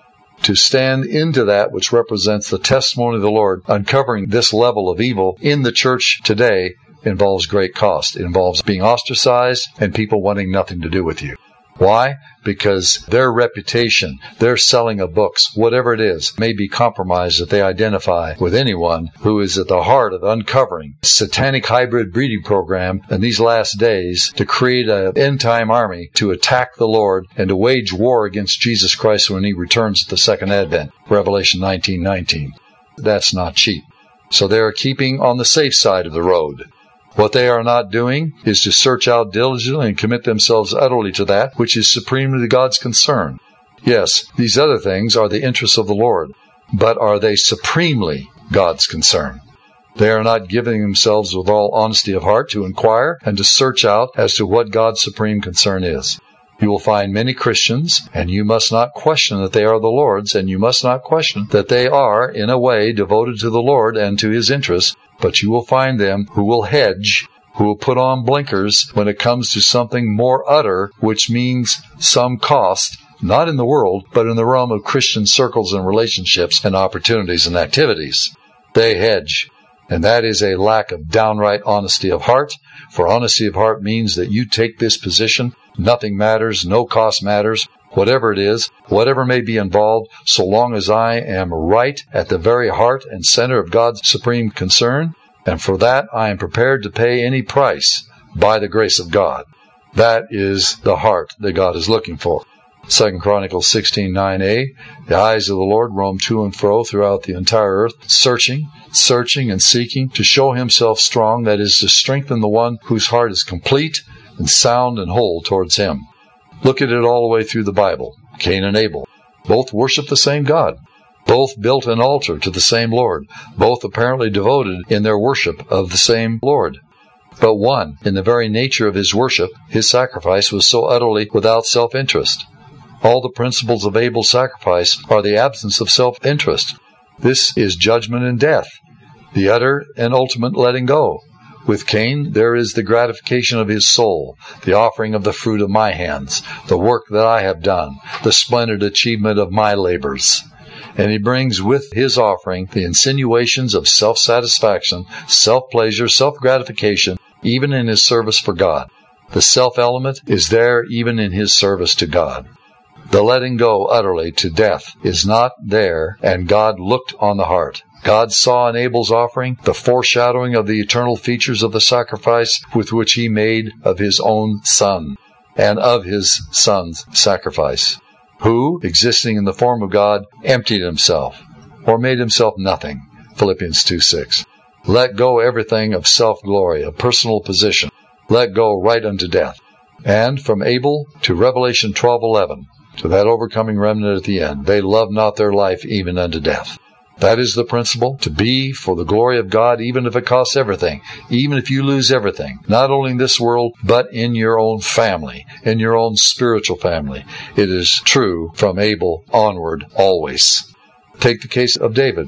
To stand into that which represents the testimony of the Lord, uncovering this level of evil in the church today, involves great cost. It involves being ostracized and people wanting nothing to do with you. Why? Because their reputation, their selling of books, whatever it is, may be compromised if they identify with anyone who is at the heart of uncovering a satanic hybrid breeding program in these last days to create an end-time army to attack the Lord and to wage war against Jesus Christ when He returns at the second advent. Revelation nineteen nineteen. That's not cheap. So they are keeping on the safe side of the road. What they are not doing is to search out diligently and commit themselves utterly to that which is supremely God's concern. Yes, these other things are the interests of the Lord, but are they supremely God's concern? They are not giving themselves with all honesty of heart to inquire and to search out as to what God's supreme concern is. You will find many Christians, and you must not question that they are the Lord's, and you must not question that they are, in a way, devoted to the Lord and to His interests, but you will find them who will hedge, who will put on blinkers when it comes to something more utter, which means some cost, not in the world, but in the realm of Christian circles and relationships and opportunities and activities. They hedge. And that is a lack of downright honesty of heart. For honesty of heart means that you take this position. Nothing matters. No cost matters. Whatever it is, whatever may be involved, so long as I am right at the very heart and center of God's supreme concern. And for that, I am prepared to pay any price by the grace of God. That is the heart that God is looking for. Second Chronicles sixteen nine a, the eyes of the Lord roam to and fro throughout the entire earth, searching, searching and seeking to show Himself strong, that is, to strengthen the one whose heart is complete and sound and whole towards Him. Look at it all the way through the Bible. Cain and Abel. Both worship the same God. Both built an altar to the same Lord. Both apparently devoted in their worship of the same Lord. But one, in the very nature of his worship, his sacrifice was so utterly without self-interest. All the principles of Abel's sacrifice are the absence of self-interest. This is judgment and death, the utter and ultimate letting go. With Cain, there is the gratification of his soul, the offering of the fruit of my hands, the work that I have done, the splendid achievement of my labors. And he brings with his offering the insinuations of self-satisfaction, self-pleasure, self-gratification, even in his service for God. The self-element is there even in his service to God. The letting go utterly to death is not there, and God looked on the heart. God saw in Abel's offering the foreshadowing of the eternal features of the sacrifice with which He made of His own Son, and of His Son's sacrifice, who, existing in the form of God, emptied Himself, or made Himself nothing. Philippians two six. Let go everything of self-glory, of personal position. Let go right unto death. And from Abel to Revelation twelve eleven, to that overcoming remnant at the end, they love not their life even unto death. That is the principle, to be for the glory of God, even if it costs everything, even if you lose everything, not only in this world, but in your own family, in your own spiritual family. It is true from Abel onward always. Take the case of David.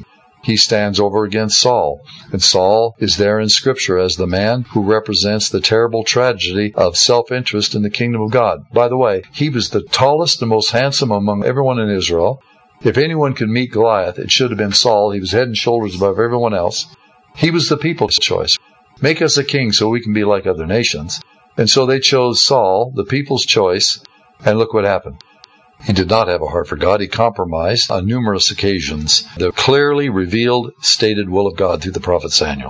he stands over against Saul. And Saul is there in Scripture as the man who represents the terrible tragedy of self-interest in the kingdom of God. By the way, he was the tallest and most handsome among everyone in Israel. If anyone could meet Goliath, it should have been Saul. He was head and shoulders above everyone else. He was the people's choice. Make us a king so we can be like other nations. And so they chose Saul, the people's choice, and look what happened. He did not have a heart for God. He compromised on numerous occasions the clearly revealed, stated will of God through the prophet Samuel,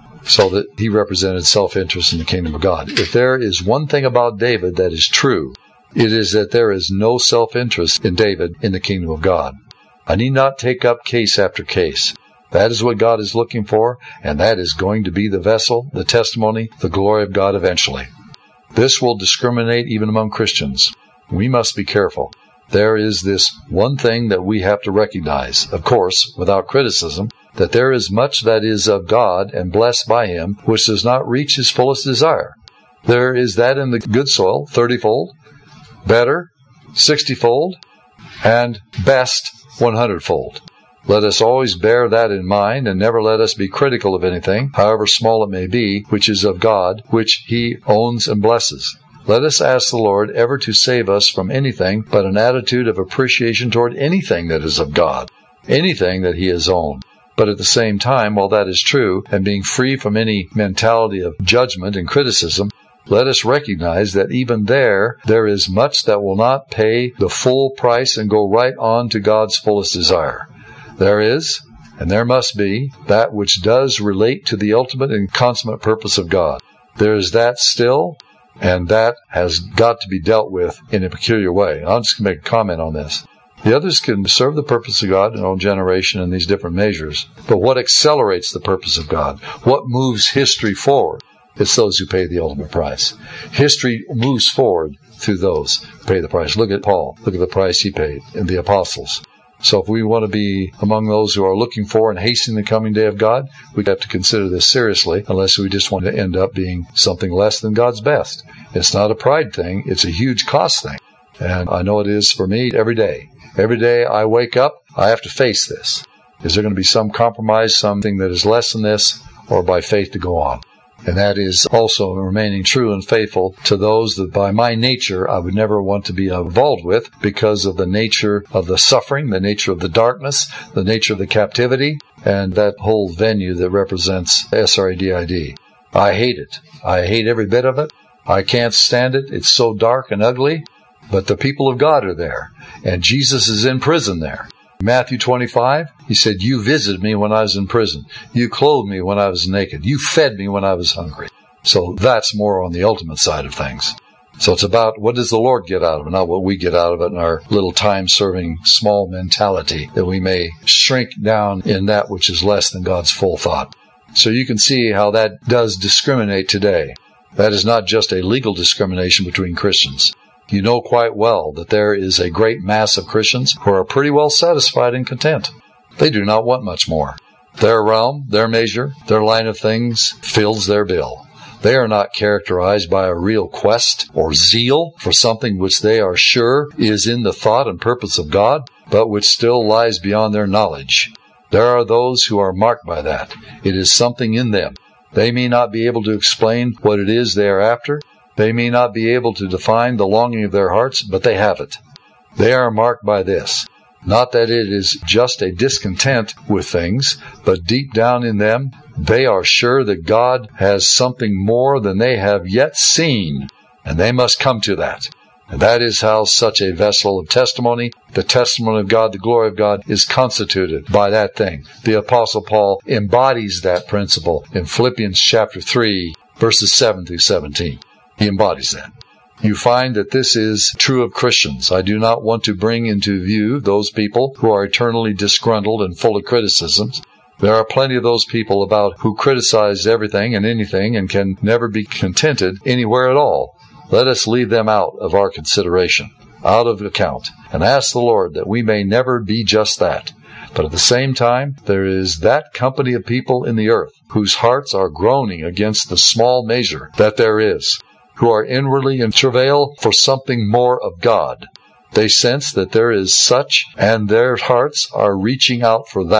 so that he represented self-interest in the kingdom of God. If there is one thing about David that is true, it is that there is no self-interest in David in the kingdom of God. I need not take up case after case. That is what God is looking for, and that is going to be the vessel, the testimony, the glory of God eventually. This will discriminate even among Christians. We must be careful. There is this one thing that we have to recognize, of course, without criticism, that there is much that is of God and blessed by Him, which does not reach His fullest desire. There is that in the good soil, thirty-fold, better, sixty-fold, and best, one hundred-fold. Let us always bear that in mind, and never let us be critical of anything, however small it may be, which is of God, which He owns and blesses. Let us ask the Lord ever to save us from anything but an attitude of appreciation toward anything that is of God, anything that He has owned. But at the same time, while that is true, and being free from any mentality of judgment and criticism, let us recognize that even there, there is much that will not pay the full price and go right on to God's fullest desire. There is, and there must be, that which does relate to the ultimate and consummate purpose of God. There is that still, and that has got to be dealt with in a peculiar way. I'm just going to make a comment on this. The others can serve the purpose of God in their own generation in these different measures. But what accelerates the purpose of God? What moves history forward? It's those who pay the ultimate price. History moves forward through those who pay the price. Look at Paul. Look at the price he paid in the apostles. So if we want to be among those who are looking for and hastening the coming day of God, we have to consider this seriously, unless we just want to end up being something less than God's best. It's not a pride thing. It's a huge cost thing. And I know it is for me every day. Every day I wake up, I have to face this. Is there going to be some compromise, something that is less than this, or by faith to go on? And that is also remaining true and faithful to those that by my nature I would never want to be involved with because of the nature of the suffering, the nature of the darkness, the nature of the captivity, and that whole venue that represents S R A D I D. I hate it. I hate every bit of it. I can't stand it. It's so dark and ugly. But the people of God are there, and Jesus is in prison there. Matthew twenty-five, He said, you visited me when I was in prison. You clothed me when I was naked. You fed me when I was hungry. So that's more on the ultimate side of things. So it's about what does the Lord get out of it, not what we get out of it in our little time-serving small mentality, that we may shrink down in that which is less than God's full thought. So you can see how that does discriminate today. That is not just a legal discrimination between Christians. You know quite well that there is a great mass of Christians who are pretty well satisfied and content. They do not want much more. Their realm, their measure, their line of things fills their bill. They are not characterized by a real quest or zeal for something which they are sure is in the thought and purpose of God, but which still lies beyond their knowledge. There are those who are marked by that. It is something in them. They may not be able to explain what it is they are after. They may not be able to define the longing of their hearts, but they have it. They are marked by this. Not that it is just a discontent with things, but deep down in them, they are sure that God has something more than they have yet seen, and they must come to that. And that is how such a vessel of testimony, the testimony of God, the glory of God, is constituted by that thing. The Apostle Paul embodies that principle in Philippians chapter three, verses seven through seventeen. He embodies that. You find that this is true of Christians. I do not want to bring into view those people who are eternally disgruntled and full of criticisms. There are plenty of those people about who criticize everything and anything and can never be contented anywhere at all. Let us leave them out of our consideration, out of account, and ask the Lord that we may never be just that. But at the same time, there is that company of people in the earth whose hearts are groaning against the small measure that there is, who are inwardly in travail for something more of God. They sense that there is such, and their hearts are reaching out for that.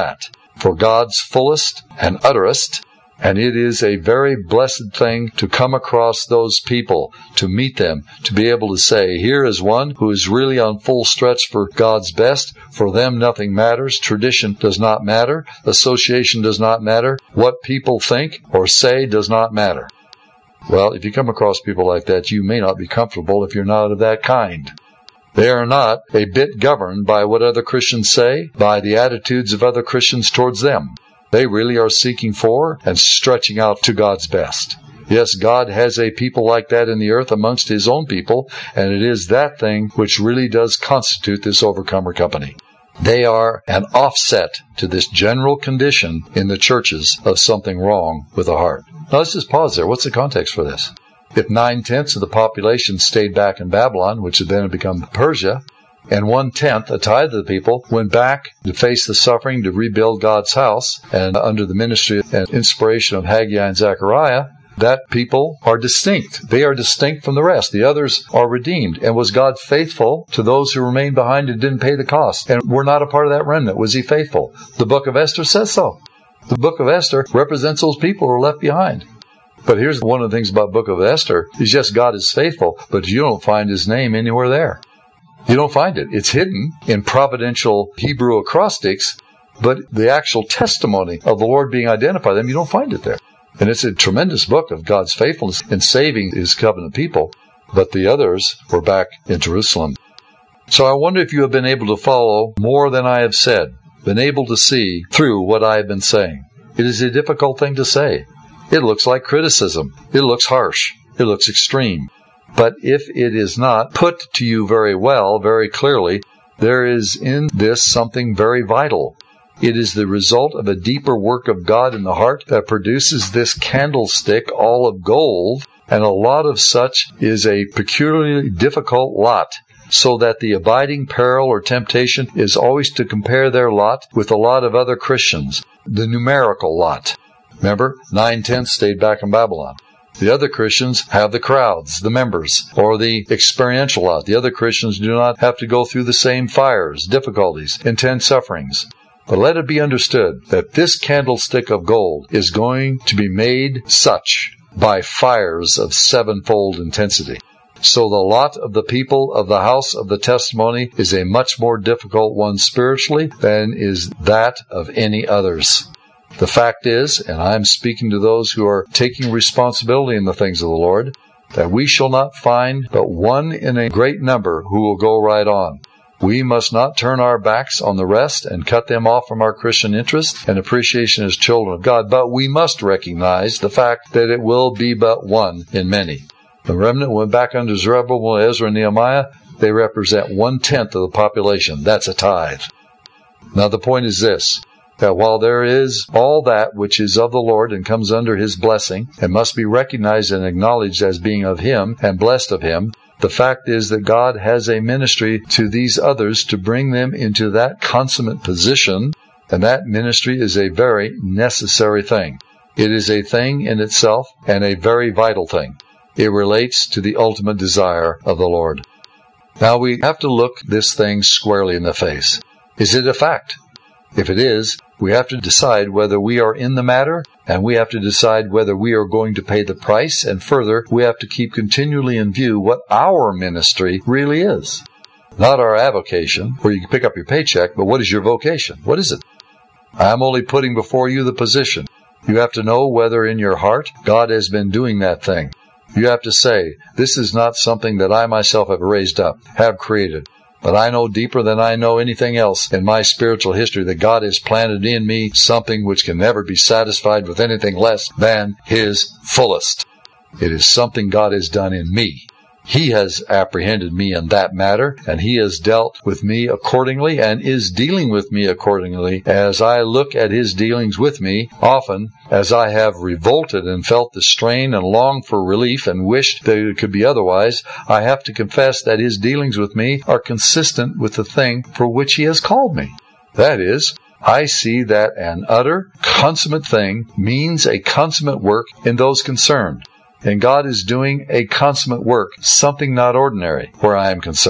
for God's fullest and utterest. And it is a very blessed thing to come across those people, to meet them, to be able to say, here is one who is really on full stretch for God's best. For them, nothing matters. Tradition does not matter. Association does not matter. What people think or say does not matter. Well, if you come across people like that, you may not be comfortable if you're not of that kind. They are not a bit governed by what other Christians say, by the attitudes of other Christians towards them. They really are seeking for and stretching out to God's best. Yes, God has a people like that in the earth amongst His own people, and it is that thing which really does constitute this Overcomer Company. They are an offset to this general condition in the churches of something wrong with the heart. Now let's just pause there. What's the context for this? If nine-tenths of the population stayed back in Babylon, which had then become Persia, and one-tenth, a tithe of the people, went back to face the suffering, to rebuild God's house, and under the ministry and inspiration of Haggai and Zechariah, that people are distinct. They are distinct from the rest. The others are redeemed. And was God faithful to those who remained behind and didn't pay the cost? And were not a part of that remnant. Was He faithful? The book of Esther says so. The book of Esther represents those people who are left behind. But here's one of the things about the book of Esther, is yes, God is faithful, but you don't find His name anywhere there. You don't find it. It's hidden in providential Hebrew acrostics, but the actual testimony of the Lord being identified them, you don't find it there. And it's a tremendous book of God's faithfulness in saving His covenant people, but the others were back in Jerusalem. So I wonder if you have been able to follow more than I have said, been able to see through what I have been saying. It is a difficult thing to say. It looks like criticism. It looks harsh. It looks extreme. But if it is not put to you very well, very clearly, there is in this something very vital. It is the result of a deeper work of God in the heart that produces this candlestick all of gold, and a lot of such is a peculiarly difficult lot, so that the abiding peril or temptation is always to compare their lot with a lot of other Christians, the numerical lot. Remember, nine-tenths stayed back in Babylon. The other Christians have the crowds, the members, or the experiential lot. The other Christians do not have to go through the same fires, difficulties, intense sufferings. But let it be understood that this candlestick of gold is going to be made such by fires of sevenfold intensity. So the lot of the people of the house of the testimony is a much more difficult one spiritually than is that of any others. The fact is, and I am speaking to those who are taking responsibility in the things of the Lord, that we shall not find but one in a great number who will go right on. We must not turn our backs on the rest and cut them off from our Christian interest and appreciation as children of God, but we must recognize the fact that it will be but one in many. The remnant went back under Zerubbabel, Ezra, and Nehemiah. They represent one-tenth of the population. That's a tithe. Now the point is this, that while there is all that which is of the Lord and comes under His blessing and must be recognized and acknowledged as being of Him and blessed of Him, the fact is that God has a ministry to these others to bring them into that consummate position, and that ministry is a very necessary thing. It is a thing in itself and a very vital thing. It relates to the ultimate desire of the Lord. Now we have to look this thing squarely in the face. Is it a fact? If it is, we have to decide whether we are in the matter, and we have to decide whether we are going to pay the price, and further, we have to keep continually in view what our ministry really is. Not our avocation, where you can pick up your paycheck, but what is your vocation? What is it? I'm only putting before you the position. You have to know whether in your heart God has been doing that thing. You have to say, this is not something that I myself have raised up, have created. But I know deeper than I know anything else in my spiritual history that God has planted in me something which can never be satisfied with anything less than His fullest. It is something God has done in me. He has apprehended me in that matter, and He has dealt with me accordingly and is dealing with me accordingly. As I look at His dealings with me, often as I have revolted and felt the strain and longed for relief and wished that it could be otherwise, I have to confess that His dealings with me are consistent with the thing for which He has called me. That is, I see that an utter, consummate thing means a consummate work in those concerned. And God is doing a consummate work, something not ordinary, where I am concerned.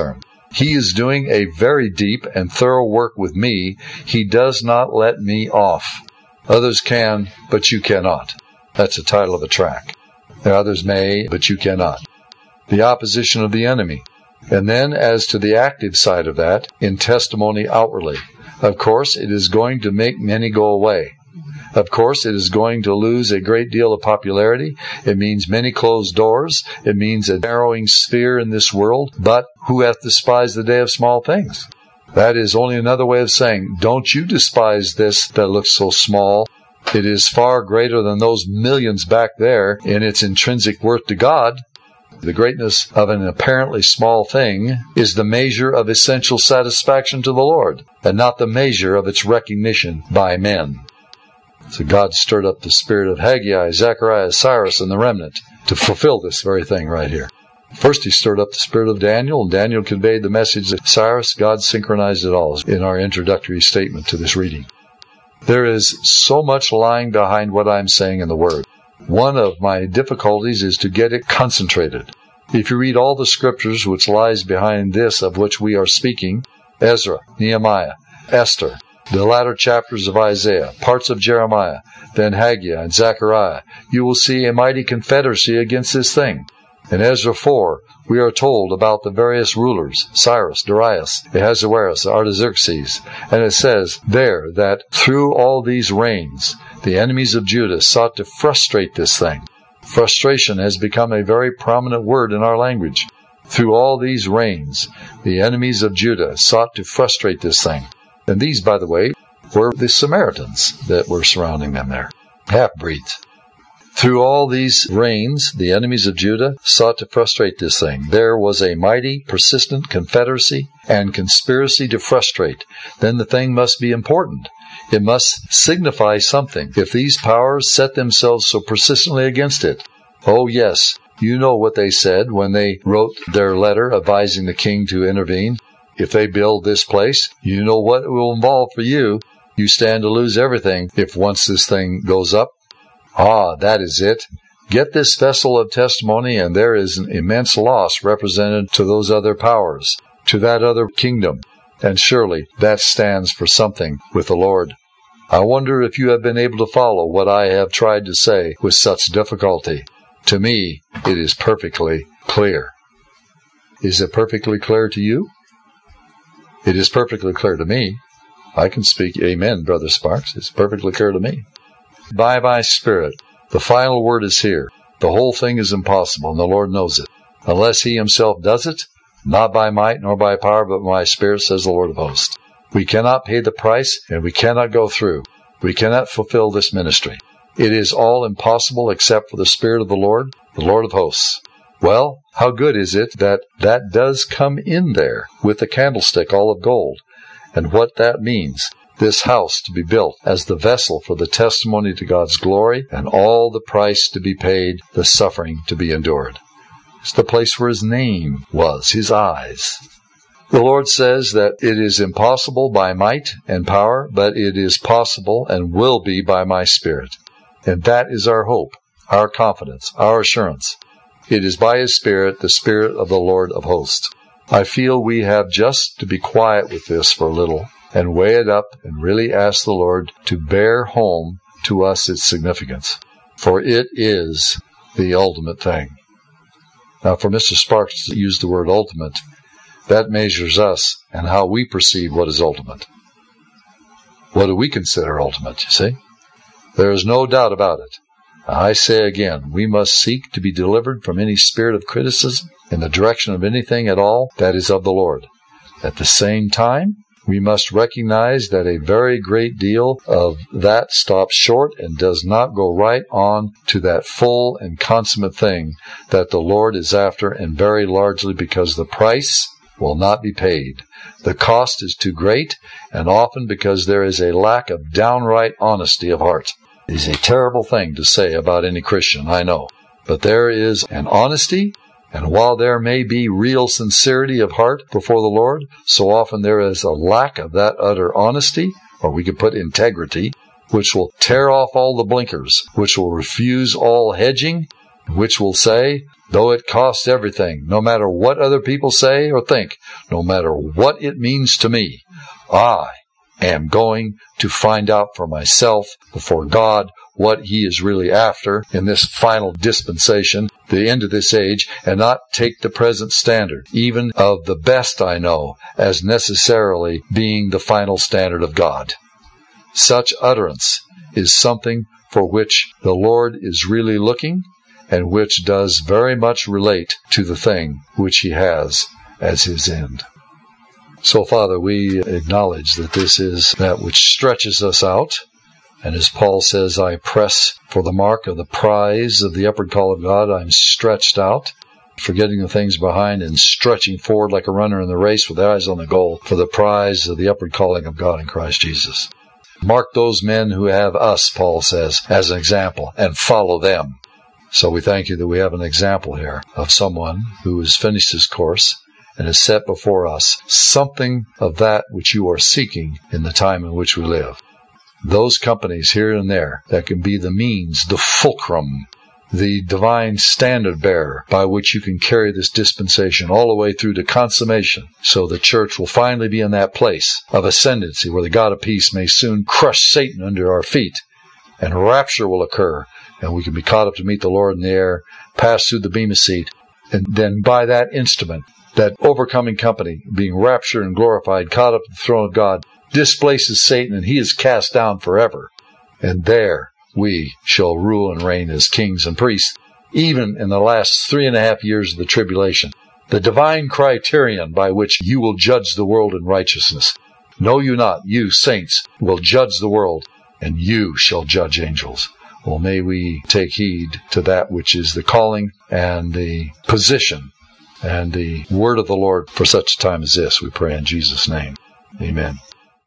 He is doing a very deep and thorough work with me. He does not let me off. Others can, but you cannot. That's the title of a track. Others may, but you cannot. The opposition of the enemy. And then, as to the active side of that, in testimony outwardly. Of course, it is going to make many go away. Of course, it is going to lose a great deal of popularity. It means many closed doors. It means a narrowing sphere in this world. But who hath despised the day of small things? That is only another way of saying, don't you despise this that looks so small. It is far greater than those millions back there in its intrinsic worth to God. The greatness of an apparently small thing is the measure of essential satisfaction to the Lord, and not the measure of its recognition by men. So God stirred up the spirit of Haggai, Zechariah, Cyrus, and the remnant to fulfill this very thing right here. First, he stirred up the spirit of Daniel, and Daniel conveyed the message of Cyrus. God synchronized it all in our introductory statement to this reading. There is so much lying behind what I'm saying in the Word. One of my difficulties is to get it concentrated. If you read all the scriptures which lies behind this of which we are speaking, Ezra, Nehemiah, Esther, the latter chapters of Isaiah, parts of Jeremiah, then Haggai and Zechariah, you will see a mighty confederacy against this thing. In Ezra four, we are told about the various rulers, Cyrus, Darius, Ahasuerus, Artaxerxes, and it says there that through all these reigns, the enemies of Judah sought to frustrate this thing. Frustration has become a very prominent word in our language. Through all these reigns, the enemies of Judah sought to frustrate this thing. And these, by the way, were the Samaritans that were surrounding them there, half-breeds. Through all these reigns, the enemies of Judah sought to frustrate this thing. There was a mighty, persistent confederacy and conspiracy to frustrate. Then the thing must be important. It must signify something if these powers set themselves so persistently against it. Oh, yes, you know what they said when they wrote their letter advising the king to intervene. If they build this place, you know what it will involve for you. You stand to lose everything if once this thing goes up. Ah, that is it. Get this vessel of testimony, and there is an immense loss represented to those other powers, to that other kingdom. And surely that stands for something with the Lord. I wonder if you have been able to follow what I have tried to say with such difficulty. To me, it is perfectly clear. Is it perfectly clear to you? It is perfectly clear to me. I can speak amen, Brother Sparks. It's perfectly clear to me. By my Spirit, the final word is here. The whole thing is impossible, and the Lord knows it. Unless He Himself does it, not by might nor by power, but by my Spirit, says the Lord of hosts. We cannot pay the price, and we cannot go through. We cannot fulfill this ministry. It is all impossible except for the Spirit of the Lord, the Lord of hosts. Well, how good is it that that does come in there with the candlestick all of gold, and what that means. This house to be built as the vessel for the testimony to God's glory, and all the price to be paid, the suffering to be endured. It's the place where His name was, His eyes. The Lord says that it is impossible by might and power, but it is possible and will be by my Spirit. And that is our hope, our confidence, our assurance. It is by His Spirit, the Spirit of the Lord of hosts. I feel we have just to be quiet with this for a little and weigh it up and really ask the Lord to bear home to us its significance. For it is the ultimate thing. Now, for Mister Sparks to use the word ultimate, that measures us and how we perceive what is ultimate. What do we consider ultimate, you see? There is no doubt about it. I say again, we must seek to be delivered from any spirit of criticism in the direction of anything at all that is of the Lord. At the same time, we must recognize that a very great deal of that stops short and does not go right on to that full and consummate thing that the Lord is after, and very largely because the price will not be paid. The cost is too great, and often because there is a lack of downright honesty of heart. It is a terrible thing to say about any Christian, I know. But there is an honesty, and while there may be real sincerity of heart before the Lord, so often there is a lack of that utter honesty, or we could put integrity, which will tear off all the blinkers, which will refuse all hedging, which will say, though it costs everything, no matter what other people say or think, no matter what it means to me, I am going to find out for myself before God what He is really after in this final dispensation, the end of this age, and not take the present standard, even of the best I know, as necessarily being the final standard of God. Such utterance is something for which the Lord is really looking, and which does very much relate to the thing which He has as His end. So, Father, we acknowledge that this is that which stretches us out. And as Paul says, I press for the mark of the prize of the upward call of God. I'm stretched out, forgetting the things behind and stretching forward like a runner in the race with eyes on the goal for the prize of the upward calling of God in Christ Jesus. Mark those men who have us, Paul says, as an example, and follow them. So we thank you that we have an example here of someone who has finished his course and has set before us something of that which you are seeking in the time in which we live. Those companies here and there that can be the means, the fulcrum, the divine standard bearer by which you can carry this dispensation all the way through to consummation, so the church will finally be in that place of ascendancy where the God of peace may soon crush Satan under our feet, and rapture will occur, and we can be caught up to meet the Lord in the air, pass through the bema seat, and then by that instrument, that overcoming company, being raptured and glorified, caught up to the throne of God, displaces Satan, and he is cast down forever. And there we shall rule and reign as kings and priests, even in the last three and a half years of the tribulation. The divine criterion by which you will judge the world in righteousness. Know you not, you saints, will judge the world, and you shall judge angels. Well, may we take heed to that which is the calling and the position and the word of the Lord for such a time as this. We pray in Jesus' name. Amen.